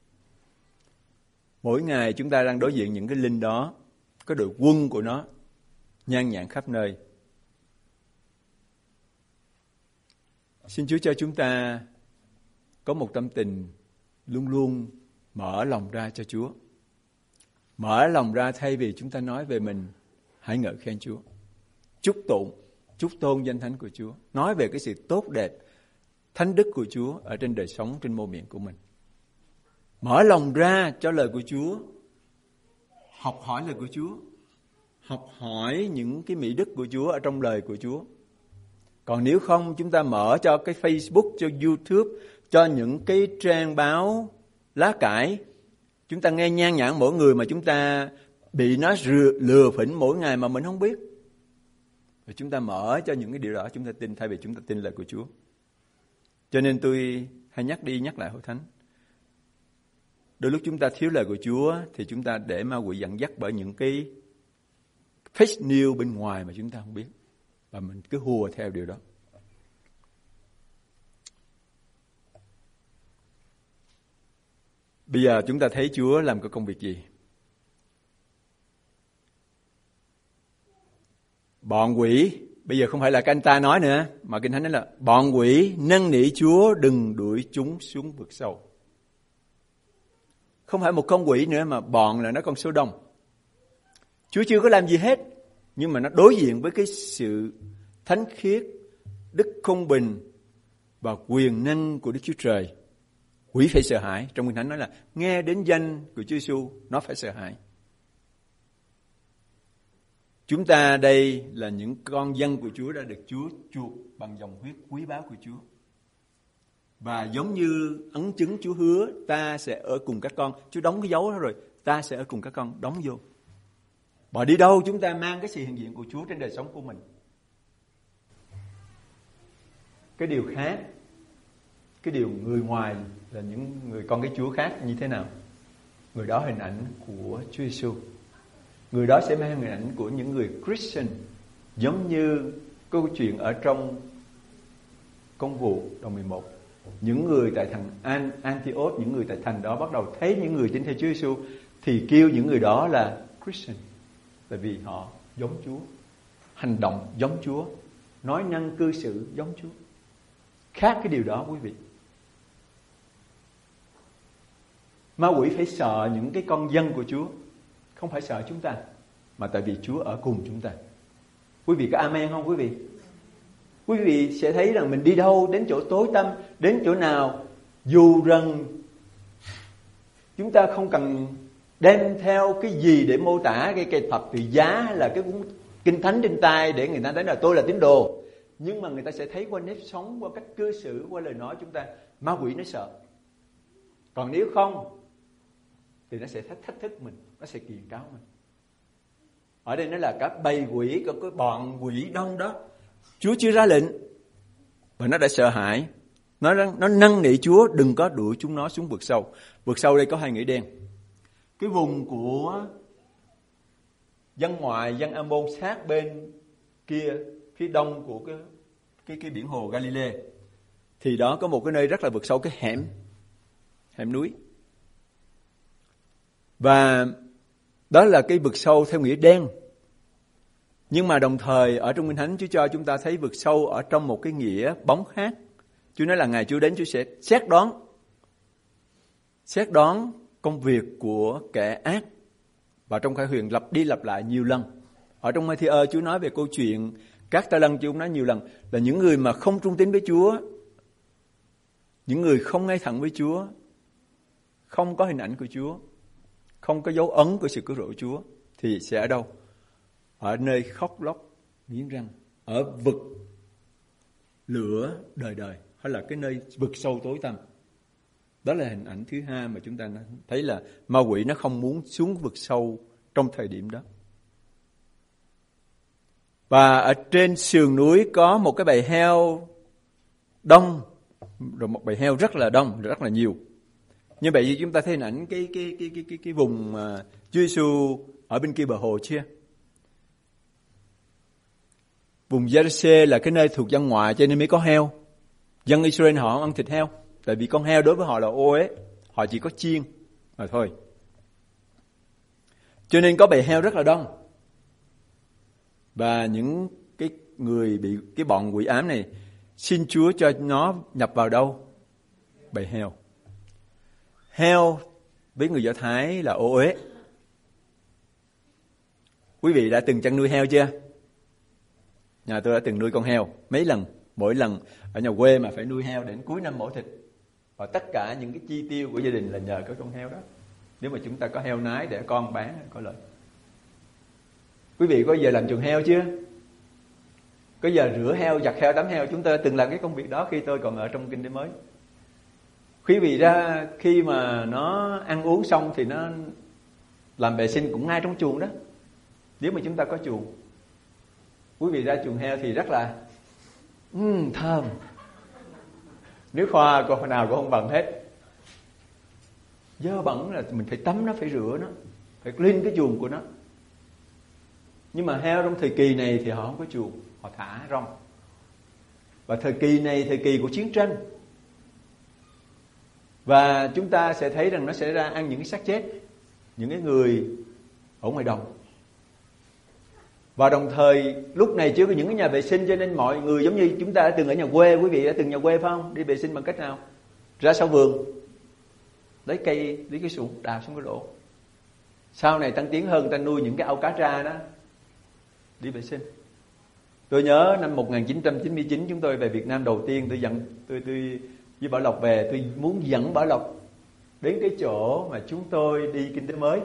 Mỗi ngày chúng ta đang đối diện những cái linh đó, cái đội quân của nó nhan nhản khắp nơi. Xin Chúa cho chúng ta có một tâm tình luôn luôn mở lòng ra cho Chúa. Mở lòng ra thay vì chúng ta nói về mình, hãy ngợi khen Chúa. Chúc tụng, chúc tôn danh thánh của Chúa. Nói về cái sự tốt đẹp, thánh đức của Chúa ở trên đời sống, trên môi miệng của mình. Mở lòng ra cho lời của Chúa. Học hỏi lời của Chúa. Học hỏi những cái mỹ đức của Chúa ở trong lời của Chúa. Còn nếu không, chúng ta mở cho cái Facebook, cho YouTube, cho những cái trang báo lá cải. Chúng ta nghe nhan nhản mỗi người mà chúng ta bị nó lừa phỉnh mỗi ngày mà mình không biết. Và chúng ta mở cho những cái điều đó chúng ta tin thay vì chúng ta tin lời của Chúa. Cho nên tôi hay nhắc đi nhắc lại hội thánh. Đôi lúc chúng ta thiếu lời của Chúa thì chúng ta để ma quỷ dẫn dắt bởi những cái fake news bên ngoài mà chúng ta không biết. Và mình cứ hùa theo điều đó. Bây giờ chúng ta thấy Chúa làm cái công việc gì? Bọn quỷ, bây giờ không phải là cái anh ta nói nữa, mà Kinh Thánh nói là bọn quỷ năn nỉ Chúa đừng đuổi chúng xuống vực sâu. Không phải một con quỷ nữa mà bọn là nó con số đông. Chúa chưa có làm gì hết, nhưng mà nó đối diện với cái sự thánh khiết, đức công bình và quyền năng của Đức Chúa Trời. Quỷ phải sợ hãi. Trong Kinh Thánh nói là nghe đến danh của Chúa Giêsu nó phải sợ hãi. Chúng ta đây là những con dân của Chúa đã được Chúa chuộc bằng dòng huyết quý báu của Chúa. Và giống như ấn chứng Chúa hứa, ta sẽ ở cùng các con. Chúa đóng cái dấu đó rồi, ta sẽ ở cùng các con, đóng vô. Bỏ đi đâu chúng ta mang cái sự hiện diện của Chúa trên đời sống của mình. Cái điều khác, cái điều người ngoài là những người con cái Chúa khác như thế nào? Người đó hình ảnh của Chúa Giêsu. Người đó sẽ mang hình ảnh của những người Christian, giống như câu chuyện ở trong Công vụ đoạn mười một. Những người tại thành An, Antioch, những người tại thành đó bắt đầu thấy những người tin theo Chúa Giêsu thì kêu những người đó là Christian, tại vì họ giống Chúa, hành động giống Chúa, nói năng cư xử giống Chúa. Khác cái điều đó quý vị. Ma quỷ phải sợ những cái con dân của Chúa, không phải sợ chúng ta, mà tại vì Chúa ở cùng chúng ta. Quý vị có amen không quý vị? Quý vị sẽ thấy rằng mình đi đâu, đến chỗ tối tăm, đến chỗ nào, dù rằng chúng ta không cần đem theo cái gì để mô tả cái cây thập tự giá hay là cái cuốn Kinh Thánh trên tay để người ta thấy là tôi là tín đồ. Nhưng mà người ta sẽ thấy qua nếp sống, qua cách cư xử, qua lời nói chúng ta, ma quỷ nó sợ. Còn nếu không thì nó sẽ thách, thách thức mình, nó sẽ kiềm cáo mình. Ở đây nó là các bầy quỷ, có cái bọn quỷ đông đó. Chúa chưa ra lệnh và nó đã sợ hãi. Nó, nó năn nỉ Chúa đừng có đuổi chúng nó xuống vực sâu. Vực sâu đây có hai nghĩa đen. Cái vùng của dân ngoại, dân Ammon sát bên kia, phía đông của cái, cái, cái biển hồ Galilee, thì đó có một cái nơi rất là vực sâu, cái hẻm, hẻm núi. Và đó là cái vực sâu theo nghĩa đen. Nhưng mà đồng thời ở trong Kinh Thánh Chúa cho chúng ta thấy vực sâu ở trong một cái nghĩa bóng khác. Chúa nói là ngày Chúa đến Chúa sẽ xét đoán. Xét đoán công việc của kẻ ác. Và trong Khải Huyền lặp đi lặp lại nhiều lần. Ở trong Ma-thi-ơ Chúa nói về câu chuyện các ta lân, Chúa cũng nói nhiều lần là những người mà không trung tín với Chúa, những người không ngay thẳng với Chúa, không có hình ảnh của Chúa, không có dấu ấn của sự cứu rỗi của Chúa, thì sẽ ở đâu? Ở nơi khóc lóc nghiến răng, ở vực lửa đời đời, hay là cái nơi vực sâu tối tăm. Đó là hình ảnh thứ hai mà chúng ta thấy là ma quỷ nó không muốn xuống vực sâu trong thời điểm đó. Và ở trên sườn núi có một cái bầy heo đông, rồi một bầy heo rất là đông, rất là nhiều. Như vậy thì chúng ta thấy hình ảnh cái cái cái cái cái cái vùng mà Chúa Giêsu ở bên kia bờ hồ chưa? Vùng Giê-ru-xê là cái nơi thuộc dân ngoại cho nên mới có heo. Dân Israel họ không ăn thịt heo, tại vì con heo đối với họ là ô uế, họ chỉ có chiên mà thôi. Cho nên có bầy heo rất là đông. Và những cái người bị cái bọn quỷ ám này xin Chúa cho nó nhập vào đâu? Bầy heo. Heo với người Do Thái là ô uế. Quý vị đã từng chăn nuôi heo chưa? Nhà tôi đã từng nuôi con heo mấy lần. Mỗi lần ở nhà quê mà phải nuôi heo đến cuối năm mổ thịt. Và tất cả những cái chi tiêu của gia đình là nhờ cái con heo đó. Nếu mà chúng ta có heo nái để con bán có lợi. Quý vị có giờ làm chuồng heo chưa? Có giờ rửa heo, giặt heo, tắm heo? Chúng ta từng làm cái công việc đó khi tôi còn ở trong Kinh Tế Mới. Quý vị ra khi mà nó ăn uống xong thì nó làm vệ sinh cũng ngay trong chuồng đó. Nếu mà chúng ta có chuồng, quý vị ra chuồng heo thì rất là um, thơm. Nước hoa cô nào cũng không bằng hết. Dơ bẩn là mình phải tắm nó, phải rửa nó, phải clean cái chuồng của nó. Nhưng mà heo trong thời kỳ này thì họ không có chuồng, họ thả rong. Và thời kỳ này, thời kỳ của chiến tranh. Và chúng ta sẽ thấy rằng nó sẽ ra ăn những cái xác chết, những cái người ở ngoài đồng. Và đồng thời lúc này chưa có những cái nhà vệ sinh, cho nên mọi người giống như chúng ta đã từng ở nhà quê. Quý vị đã từng nhà quê phải không? Đi vệ sinh bằng cách nào? Ra sau vườn, lấy cây, lấy cái xuồng đào xuống cái lỗ. Sau này tăng tiến hơn, ta nuôi những cái ao cá tra đó, đi vệ sinh. Tôi nhớ năm một nghìn chín trăm chín mươi chín chúng tôi về Việt Nam đầu tiên, tôi dẫn tôi tôi với Bảo Lộc về, tôi muốn dẫn Bảo Lộc đến cái chỗ mà chúng tôi đi kinh tế mới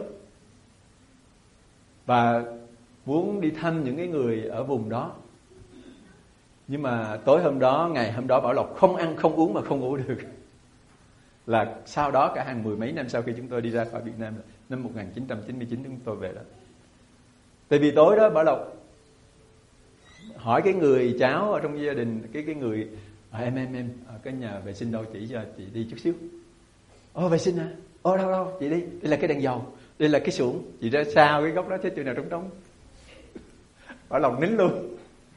và muốn đi thăm những cái người ở vùng đó. Nhưng mà tối hôm đó, ngày hôm đó Bảo Lộc không ăn, không uống mà không ngủ được. Là sau đó cả hàng mười mấy năm sau khi chúng tôi đi ra khỏi Việt Nam, năm một nghìn chín trăm chín mươi chín chúng tôi về đó. Tại vì tối đó Bảo Lộc hỏi cái người cháu ở trong gia đình, cái cái người à, em em em ở cái nhà vệ sinh đâu, chỉ cho chị đi chút xíu. Ô vệ sinh à? Ô đâu đâu chị đi, đây là cái đèn dầu, đây là cái xuồng, chị ra sao cái góc đó thấy chỗ nào trống trống. Bảo Lộc nín luôn.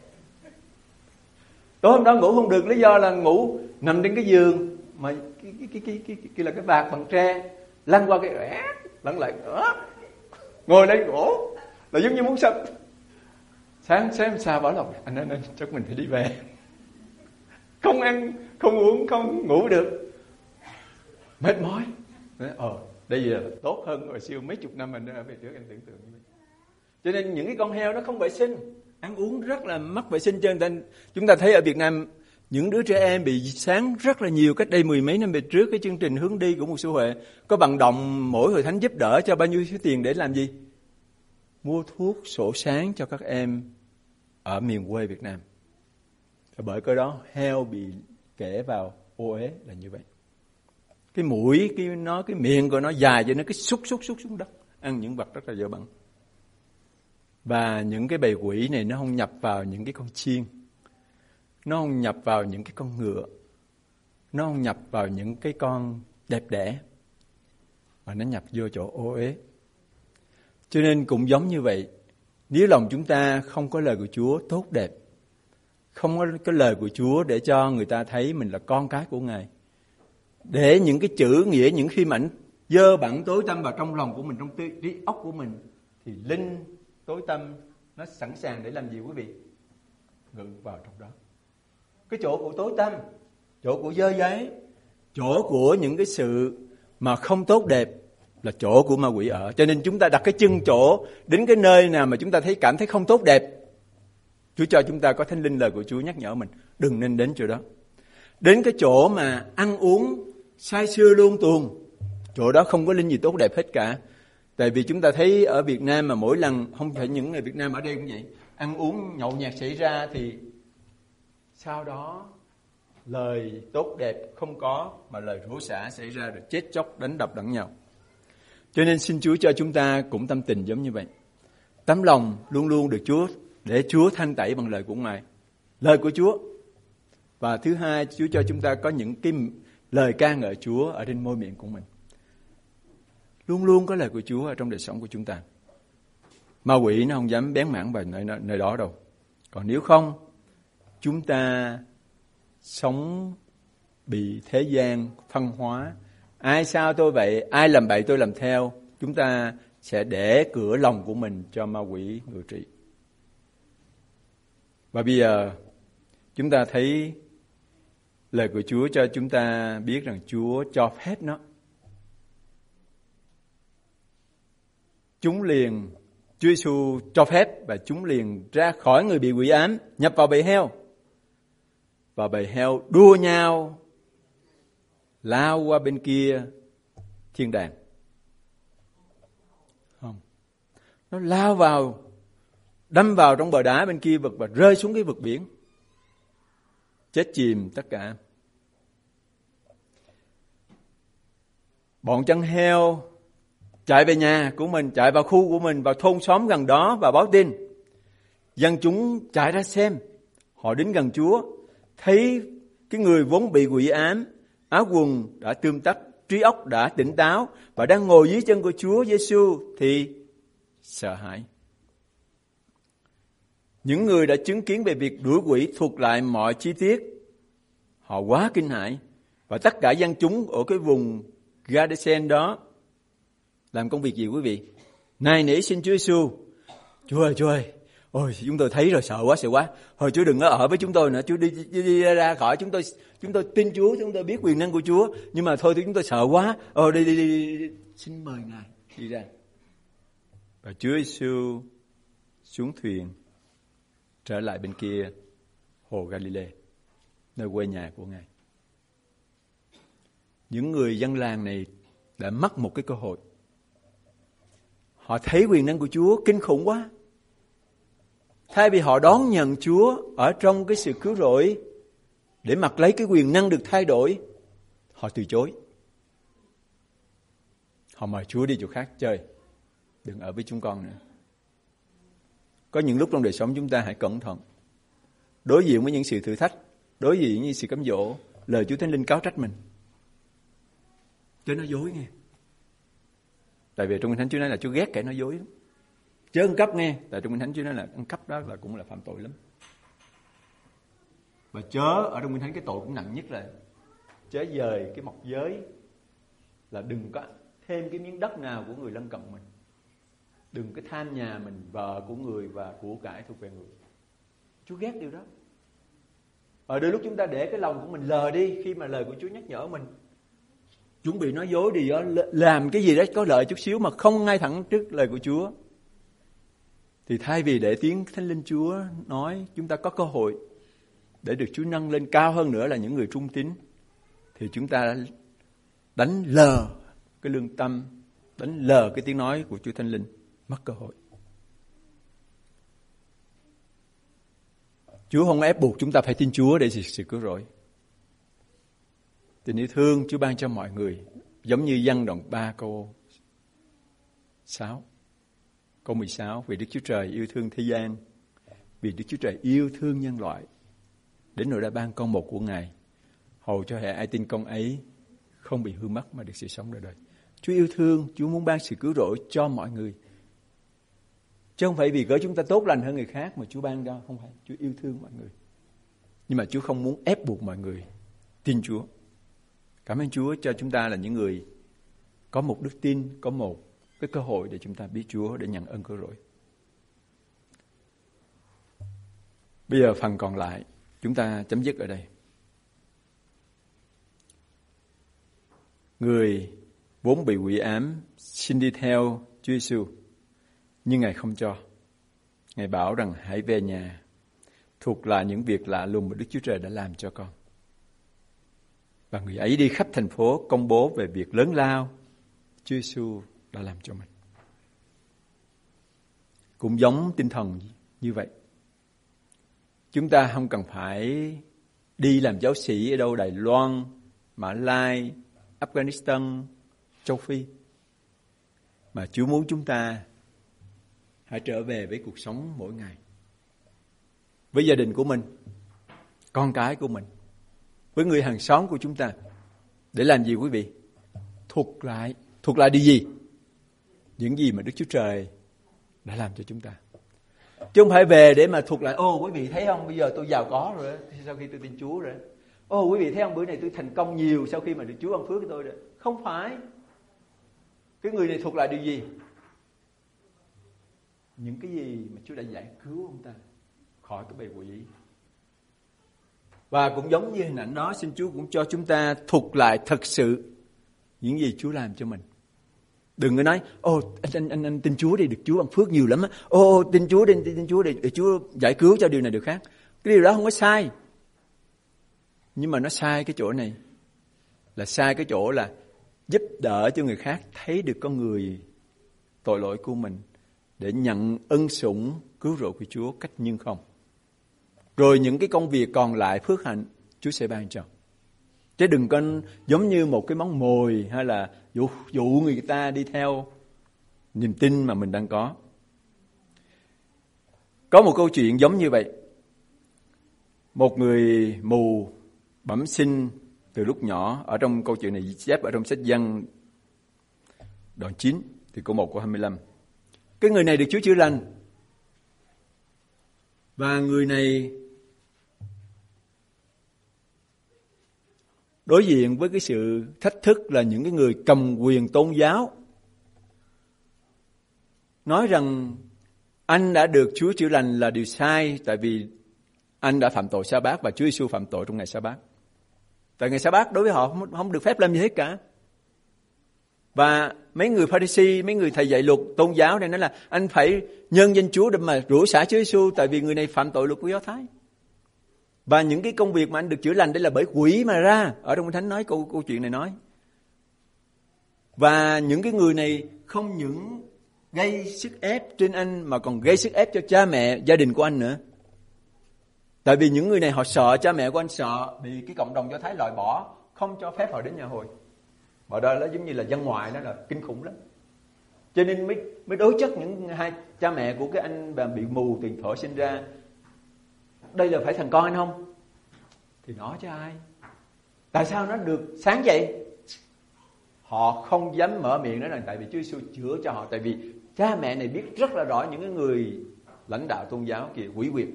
Tối hôm đó ngủ không được, lý do là ngủ nằm trên cái giường mà cái cái cái cái cái, cái là cái bạt bằng tre, lăn qua cái rẽ, lăn lại ngồi đây ngủ là giống như muốn sập. Sáng sáng sao Bảo Lộc anh anh, anh chắc mình phải đi về. Không ăn, không uống, không ngủ được, mệt mỏi. Ờ, đây là tốt hơn hồi xưa mấy chục năm mình ở về trước, anh tưởng tượng như vậy. Cho nên những cái con heo nó không vệ sinh, ăn uống rất là mất vệ sinh. Cho nên chúng ta thấy ở Việt Nam những đứa trẻ em bị sáng rất là nhiều. Cách đây mười mấy năm về trước, cái chương trình hướng đi của Mục Sư Huệ có vận động mỗi hội thánh giúp đỡ cho bao nhiêu số tiền để làm gì? Mua thuốc sổ sáng cho các em ở miền quê Việt Nam. Bởi cái đó heo bị kể vào ô uế là như vậy. Cái mũi, cái nó cái miệng của nó dài cho nó cái xúc xúc xúc xuống đất, ăn những vật rất là dơ bẩn. Và những cái bầy quỷ này nó không nhập vào những cái con chiên, nó không nhập vào những cái con ngựa, nó không nhập vào những cái con đẹp đẽ, mà nó nhập vô chỗ ô uế. Cho nên cũng giống như vậy, nếu lòng chúng ta không có lời của Chúa tốt đẹp, không có cái lời của Chúa để cho người ta thấy mình là con cái của Ngài, để những cái chữ nghĩa, những phim ảnh dơ bẩn tối tăm vào trong lòng của mình, trong trí óc của mình, thì linh tối tăm nó sẵn sàng để làm gì quý vị? Ngự vào trong đó. Cái chỗ của tối tăm, chỗ của dơ giấy, chỗ của những cái sự mà không tốt đẹp là chỗ của ma quỷ ở. Cho nên chúng ta đặt cái chân chỗ đến cái nơi nào mà chúng ta thấy cảm thấy không tốt đẹp, Chúa cho chúng ta có Thánh Linh, lời của Chúa nhắc nhở mình đừng nên đến chỗ đó. Đến cái chỗ mà ăn uống say sưa luôn tuồng, chỗ đó không có linh gì tốt đẹp hết cả. Tại vì chúng ta thấy ở Việt Nam mà mỗi lần, không phải những người Việt Nam ở đây cũng vậy, ăn uống nhậu nhẹt xảy ra thì sau đó lời tốt đẹp không có, mà lời rủa xả xảy ra, rồi chết chóc đánh đập lẫn nhau. Cho nên xin Chúa cho chúng ta cũng tâm tình giống như vậy. Tấm lòng luôn luôn được Chúa, để Chúa thanh tẩy bằng lời của Ngài, lời của Chúa. Và thứ hai, Chúa cho chúng ta có những cái lời ca ngợi Chúa ở trên môi miệng của mình. Luôn luôn có lời của Chúa ở trong đời sống của chúng ta. Ma quỷ nó không dám bén mảng vào nơi, nơi đó đâu. Còn nếu không, chúng ta sống bị thế gian phân hóa. Ai sao tôi vậy, ai làm bậy tôi làm theo. Chúng ta sẽ để cửa lòng của mình cho ma quỷ ngự trị. Và bây giờ chúng ta thấy lời của Chúa cho chúng ta biết rằng Chúa cho phép nó. Chúng liền, Chúa Giêsu cho phép và chúng liền ra khỏi người bị quỷ ám, nhập vào bầy heo. Và bầy heo đua nhau lao qua bên kia thiên đàng. Không. Nó lao vào, đâm vào trong bờ đá bên kia vực và rơi xuống cái vực biển. Chết chìm tất cả. Bọn chăn heo chạy về nhà của mình, chạy vào khu của mình, vào thôn xóm gần đó và báo tin. Dân chúng chạy ra xem. Họ đến gần Chúa, thấy cái người vốn bị quỷ ám, áo quần đã tươm tất, trí óc đã tỉnh táo và đang ngồi dưới chân của Chúa Giêsu thì sợ hãi. Những người đã chứng kiến về việc đuổi quỷ thuật lại mọi chi tiết, họ quá kinh hãi, và tất cả dân chúng ở cái vùng Gadarên đó làm công việc gì quý vị? Nài nỉ xin Chúa Giêsu, Chúa ơi, Chúa ơi, ôi chúng tôi thấy rồi, sợ quá, sợ quá. Thôi Chúa đừng có ở với chúng tôi nữa, Chúa đi, đi, đi ra khỏi chúng tôi, chúng tôi tin Chúa, chúng tôi biết quyền năng của Chúa, nhưng mà thôi chúng tôi sợ quá. Ờ đi, đi, đi, đi, đi. Xin mời Ngài đi ra. Và Chúa Giêsu xuống thuyền trở lại bên kia hồ Galilee, nơi quê nhà của Ngài. Những người dân làng này đã mất một cái cơ hội. Họ thấy quyền năng của Chúa kinh khủng quá. Thay vì họ đón nhận Chúa ở trong cái sự cứu rỗi để mặc lấy cái quyền năng được thay đổi, họ từ chối. Họ mời Chúa đi chỗ khác chơi, đừng ở với chúng con nữa. Có những lúc trong đời sống chúng ta hãy cẩn thận. Đối diện với những sự thử thách, đối diện với sự cám dỗ, lời Chúa Thánh Linh cáo trách mình, chớ nói dối nghe. Tại vì trong Kinh Thánh Chúa nói là Chúa ghét kẻ nói dối lắm. Chớ ăn cắp nghe. Tại trong Kinh Thánh Chúa nói là ăn cắp đó là cũng là phạm tội lắm. Và chớ ở trong Kinh Thánh cái tội cũng nặng nhất là chớ dời cái mộc giới, là đừng có thêm cái miếng đất nào của người lân cận mình. Đừng có tham nhà mình, vợ của người và của cải thuộc về người. Chúa ghét điều đó. Ở đôi lúc chúng ta để cái lòng của mình lờ đi khi mà lời của Chúa nhắc nhở mình. Chuẩn bị nói dối đi đó, làm cái gì đó có lợi chút xíu mà không ngay thẳng trước lời của Chúa. Thì thay vì để tiếng Thánh Linh Chúa nói, chúng ta có cơ hội để được Chúa nâng lên cao hơn nữa là những người trung tín, thì chúng ta đánh lờ cái lương tâm, đánh lờ cái tiếng nói của Chúa Thánh Linh, mất cơ hội. Chúa không ép buộc chúng ta phải tin Chúa để sự cứu rỗi. Tình yêu thương Chúa ban cho mọi người, giống như Giăng đoạn ba câu sáu. Câu mười sáu, vì Đức Chúa Trời yêu thương thế gian, vì Đức Chúa Trời yêu thương nhân loại, đến nỗi đã ban con một của Ngài, hầu cho hệ ai tin con ấy không bị hư mất mà được sự sống đời đời. Chúa yêu thương, Chúa muốn ban sự cứu rỗi cho mọi người. Chứ không phải vì cớ chúng ta tốt lành hơn người khác mà Chúa ban cho, không phải. Chúa yêu thương mọi người. Nhưng mà Chúa không muốn ép buộc mọi người tin Chúa. Cảm ơn Chúa cho chúng ta là những người có một đức tin, có một cái cơ hội để chúng ta biết Chúa, để nhận ơn cứu rỗi. Bây giờ phần còn lại chúng ta chấm dứt ở đây. Người vốn bị quỷ ám xin đi theo Chúa Giêsu, nhưng Ngài không cho. Ngài bảo rằng hãy về nhà, thuộc lại những việc lạ lùng mà Đức Chúa Trời đã làm cho con. Và người ấy đi khắp thành phố công bố về việc lớn lao Chúa Giêsu đã làm cho mình. Cũng giống tinh thần như vậy. Chúng ta không cần phải đi làm giáo sĩ ở đâu Đài Loan, Mã Lai, Afghanistan, châu Phi. Mà Chúa muốn chúng ta hãy trở về với cuộc sống mỗi ngày. Với gia đình của mình, con cái của mình, với người hàng xóm của chúng ta. Để làm gì quý vị? Thuộc lại. Thuộc lại điều gì? Những gì mà Đức Chúa Trời đã làm cho chúng ta. Chứ không phải về để mà thuộc lại. Ô quý vị thấy không, bây giờ tôi giàu có rồi sau khi tôi tin Chúa rồi. Ô quý vị thấy không, bữa này tôi thành công nhiều sau khi mà được Chúa ban phước cho tôi rồi. Không phải. Cái người này thuộc lại điều gì? Những cái gì mà Chúa đã giải cứu ông ta khỏi cái bầy quỷ. Và cũng giống như hình ảnh đó, xin Chúa cũng cho chúng ta thuộc lại thật sự những gì Chúa làm cho mình. Đừng có nói, ô anh, anh, anh, anh tin Chúa đi, được Chúa ban phước nhiều lắm á. Ô tin Chúa đi, tin Chúa đi, để Chúa giải cứu cho điều này điều khác. Cái điều đó không có sai. Nhưng mà nó sai cái chỗ này. Là sai cái chỗ là giúp đỡ cho người khác thấy được con người tội lỗi của mình, để nhận ân sủng cứu rỗi của Chúa cách nhưng không. Rồi những cái công việc còn lại phước hạnh Chúa sẽ ban cho. Chứ đừng có giống như một cái món mồi hay là dụ, dụ người ta đi theo niềm tin mà mình đang có. Có một câu chuyện giống như vậy. Một người mù bẩm sinh từ lúc nhỏ. Ở trong câu chuyện này chép ở trong sách Giăng đoạn chín từ câu một câu hai mươi lăm. Cái người này được Chúa chữa lành, và người này đối diện với cái sự thách thức là những cái người cầm quyền tôn giáo nói rằng anh đã được Chúa chữa lành là điều sai, tại vì anh đã phạm tội sa bát và Chúa Giêsu phạm tội trong ngày sa bát. Tại ngày sa bát đối với họ không, không được phép làm gì hết cả. Và mấy người Pha-ri-si, mấy người thầy dạy luật tôn giáo này nói là anh phải nhân danh Chúa để mà rủa xả Chúa Giêsu, tại vì người này phạm tội luật của Do Thái. Và những cái công việc mà anh được chữa lành đây là bởi quỷ mà ra. Ở trong Kinh Thánh nói câu câu chuyện này nói. Và những cái người này không những gây sức ép trên anh mà còn gây sức ép cho cha mẹ, gia đình của anh nữa. Tại vì những người này họ sợ cha mẹ của anh sợ bị cái cộng đồng Do Thái loại bỏ, không cho phép họ đến nhà hội. Và đó nó giống như là dân ngoại, đó là kinh khủng lắm. Cho nên mới mới đối chất những hai cha mẹ của cái anh bà bị mù từ thuở sinh ra. Đây là phải thằng con anh không? Thì nói cho ai? Tại sao nó được sáng vậy? Họ không dám mở miệng nói là tại vì Chúa Giêsu chữa cho họ. Tại vì cha mẹ này biết rất là rõ những cái người lãnh đạo tôn giáo kìa quỷ quyệt.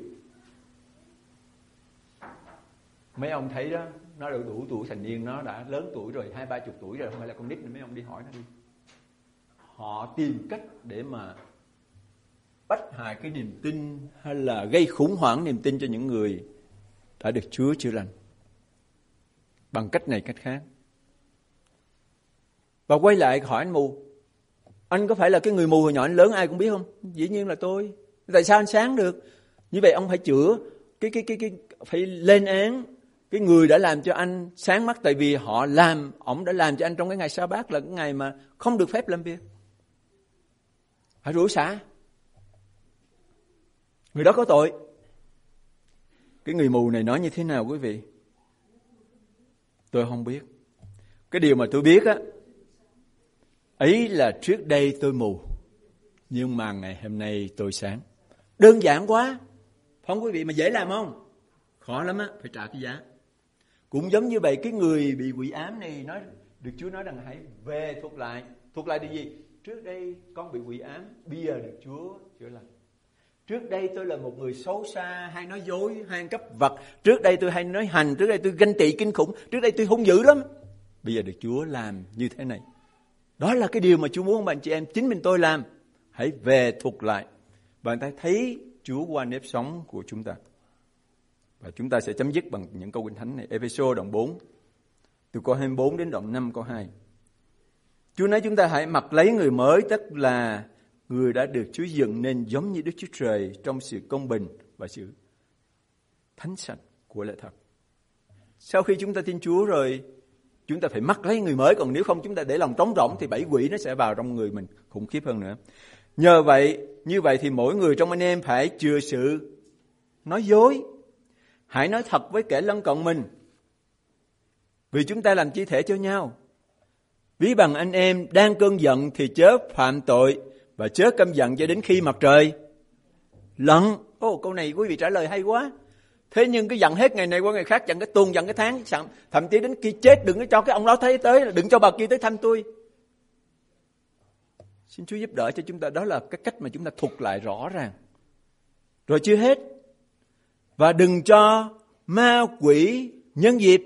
Mấy ông thấy đó, nó đủ, đủ tuổi thành niên, nó đã lớn tuổi rồi, hai ba chục tuổi rồi, không phải là con nít nữa, mấy ông đi hỏi nó đi. Họ tìm cách để mà bắt hại cái niềm tin hay là gây khủng hoảng niềm tin cho những người đã được Chúa chữa lành bằng cách này cách khác. Và quay lại hỏi anh mù, anh có phải là cái người mù hồi nhỏ anh lớn ai cũng biết không? Dĩ nhiên là tôi. Tại sao anh sáng được? Như vậy ông phải chữa, cái cái cái cái phải lên án cái người đã làm cho anh sáng mắt, tại vì họ làm, ông đã làm cho anh trong cái ngày sa bát là cái ngày mà không được phép làm việc. Phải rủa xả. Người đó có tội. Cái người mù này nói như thế nào quý vị? Tôi không biết. Cái điều mà tôi biết á, ấy là trước đây tôi mù, nhưng mà ngày hôm nay tôi sáng. Đơn giản quá. Không quý vị, mà dễ làm không? Khó lắm á, phải trả cái giá. Cũng giống như vậy, cái người bị quỷ ám này nói được Chúa nói rằng hãy về thuộc lại. Thuộc lại điều gì? Trước đây con bị quỷ ám, bây giờ được Chúa chữa lành. Trước đây tôi là một người xấu xa, hay nói dối, hay ăn cắp vặt. Trước đây tôi hay nói hành, trước đây tôi ganh tị kinh khủng, trước đây tôi hung dữ lắm. Bây giờ được Chúa làm như thế này. Đó là cái điều mà Chúa muốn bạn chị em chính mình tôi làm. Hãy về thuộc lại. Bạn ta thấy Chúa qua nếp sống của chúng ta. Và chúng ta sẽ chấm dứt bằng những câu Kinh Thánh này. Ê-phê-sô đoạn bốn, từ câu hai mươi bốn đến đoạn năm câu hai. Chúa nói chúng ta hãy mặc lấy người mới, tức là người đã được Chúa dựng nên giống như Đức Chúa Trời trong sự công bình và sự thánh sạch của lẽ thật. Sau khi chúng ta tin Chúa rồi, chúng ta phải mặc lấy người mới, còn nếu không chúng ta để lòng trống rỗng thì bẫy quỷ nó sẽ vào trong người mình khủng khiếp hơn nữa. Nhờ vậy, như vậy thì mỗi người trong anh em phải chừa sự nói dối. Hãy nói thật với kẻ lân cận mình, vì chúng ta làm chi thể cho nhau. Ví bằng anh em đang cơn giận thì chớ phạm tội, và chớ căm giận cho đến khi mặt trời lặn. Ô, câu này quý vị trả lời hay quá. Thế nhưng cái giận hết ngày này qua ngày khác, giận cái tuần, giận cái tháng, thậm chí đến khi chết đừng có cho cái ông đó thấy tới, đừng cho bà kia tới thăm tôi. Xin Chúa giúp đỡ cho chúng ta. Đó là cái cách mà chúng ta thuộc lại rõ ràng. Rồi chưa hết. Và đừng cho ma quỷ nhân dịp.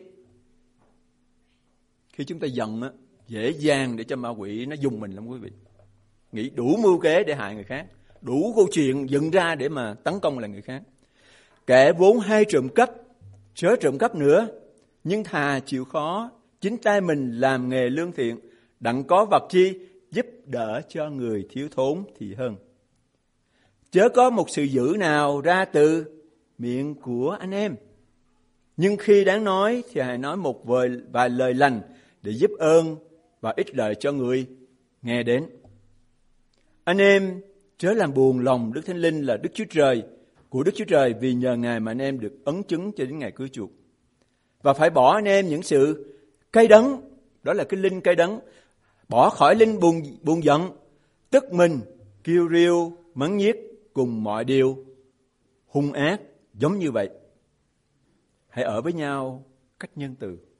Khi chúng ta giận á, dễ dàng để cho ma quỷ nó dùng mình lắm quý vị. Nghĩ đủ mưu kế để hại người khác, đủ câu chuyện dựng ra để mà tấn công lại người khác. Kẻ vốn hay trộm cắp, chớ trộm cắp nữa, nhưng thà chịu khó, chính tay mình làm nghề lương thiện, đặng có vật chi giúp đỡ cho người thiếu thốn thì hơn. Chớ có một sự dữ nào ra từ miệng của anh em, nhưng khi đáng nói thì hãy nói một vài, vài lời lành để giúp ơn và ích lợi cho người nghe đến. Anh em chớ làm buồn lòng Đức Thánh Linh là Đức Chúa Trời của Đức Chúa Trời, vì nhờ Ngài mà anh em được ấn chứng cho đến ngày cưới chuộc. Và phải bỏ anh em những sự cay đắng, đó là cái linh cay đắng, bỏ khỏi linh buồn buồn giận, tức mình, kêu riêu, mắng nhiếc cùng mọi điều hung ác giống như vậy. Hãy ở với nhau cách nhân từ,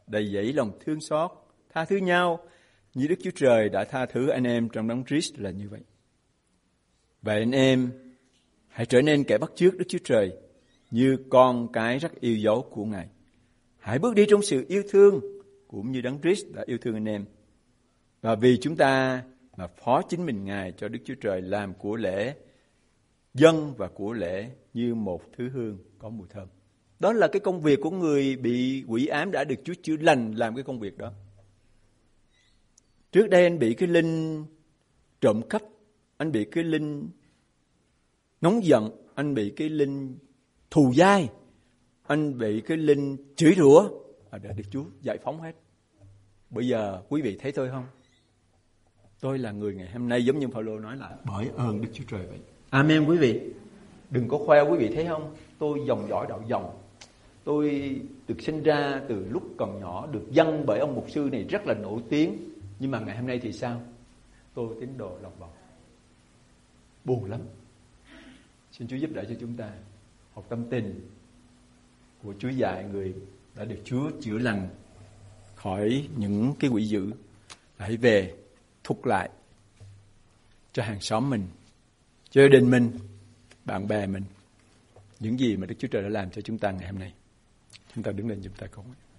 đầy dẫy lòng thương xót, tha thứ nhau như Đức Chúa Trời đã tha thứ anh em trong đấng Christ là như vậy. Vậy anh em hãy trở nên kẻ bắt chước Đức Chúa Trời như con cái rất yêu dấu của Ngài. Hãy bước đi trong sự yêu thương cũng như đấng Christ đã yêu thương anh em. Và vì chúng ta mà phó chính mình Ngài cho Đức Chúa Trời làm của lễ dâng và của lễ như một thứ hương có mùi thơm. Đó là cái công việc của người bị quỷ ám đã được Chúa chữa lành làm cái công việc đó. Trước đây anh bị cái linh trộm cắp, anh bị cái linh nóng giận, anh bị cái linh thù dai, anh bị cái linh chửi rủa, à, để được Chúa giải phóng hết. Bây giờ quý vị thấy tôi không? Tôi là người ngày hôm nay giống như Phaolô nói là bởi ơn Đức Chúa Trời vậy. Amen quý vị. Đừng có khoe, quý vị thấy không? Tôi dòng dõi đạo dòng. Tôi được sinh ra từ lúc còn nhỏ, được dâng bởi ông mục sư này rất là nổi tiếng. Nhưng mà ngày hôm nay thì sao? Tôi tín đồ lọc bọc. Buồn lắm. Xin Chúa giúp đỡ cho chúng ta học tâm tình của Chúa dạy người đã được Chúa chữa lành khỏi những cái quỷ dữ. Hãy về thúc lại cho hàng xóm mình, cho gia đình mình, bạn bè mình những gì mà Đức Chúa Trời đã làm cho chúng ta ngày hôm nay. Chúng ta đứng lên chúng ta cầu nguyện.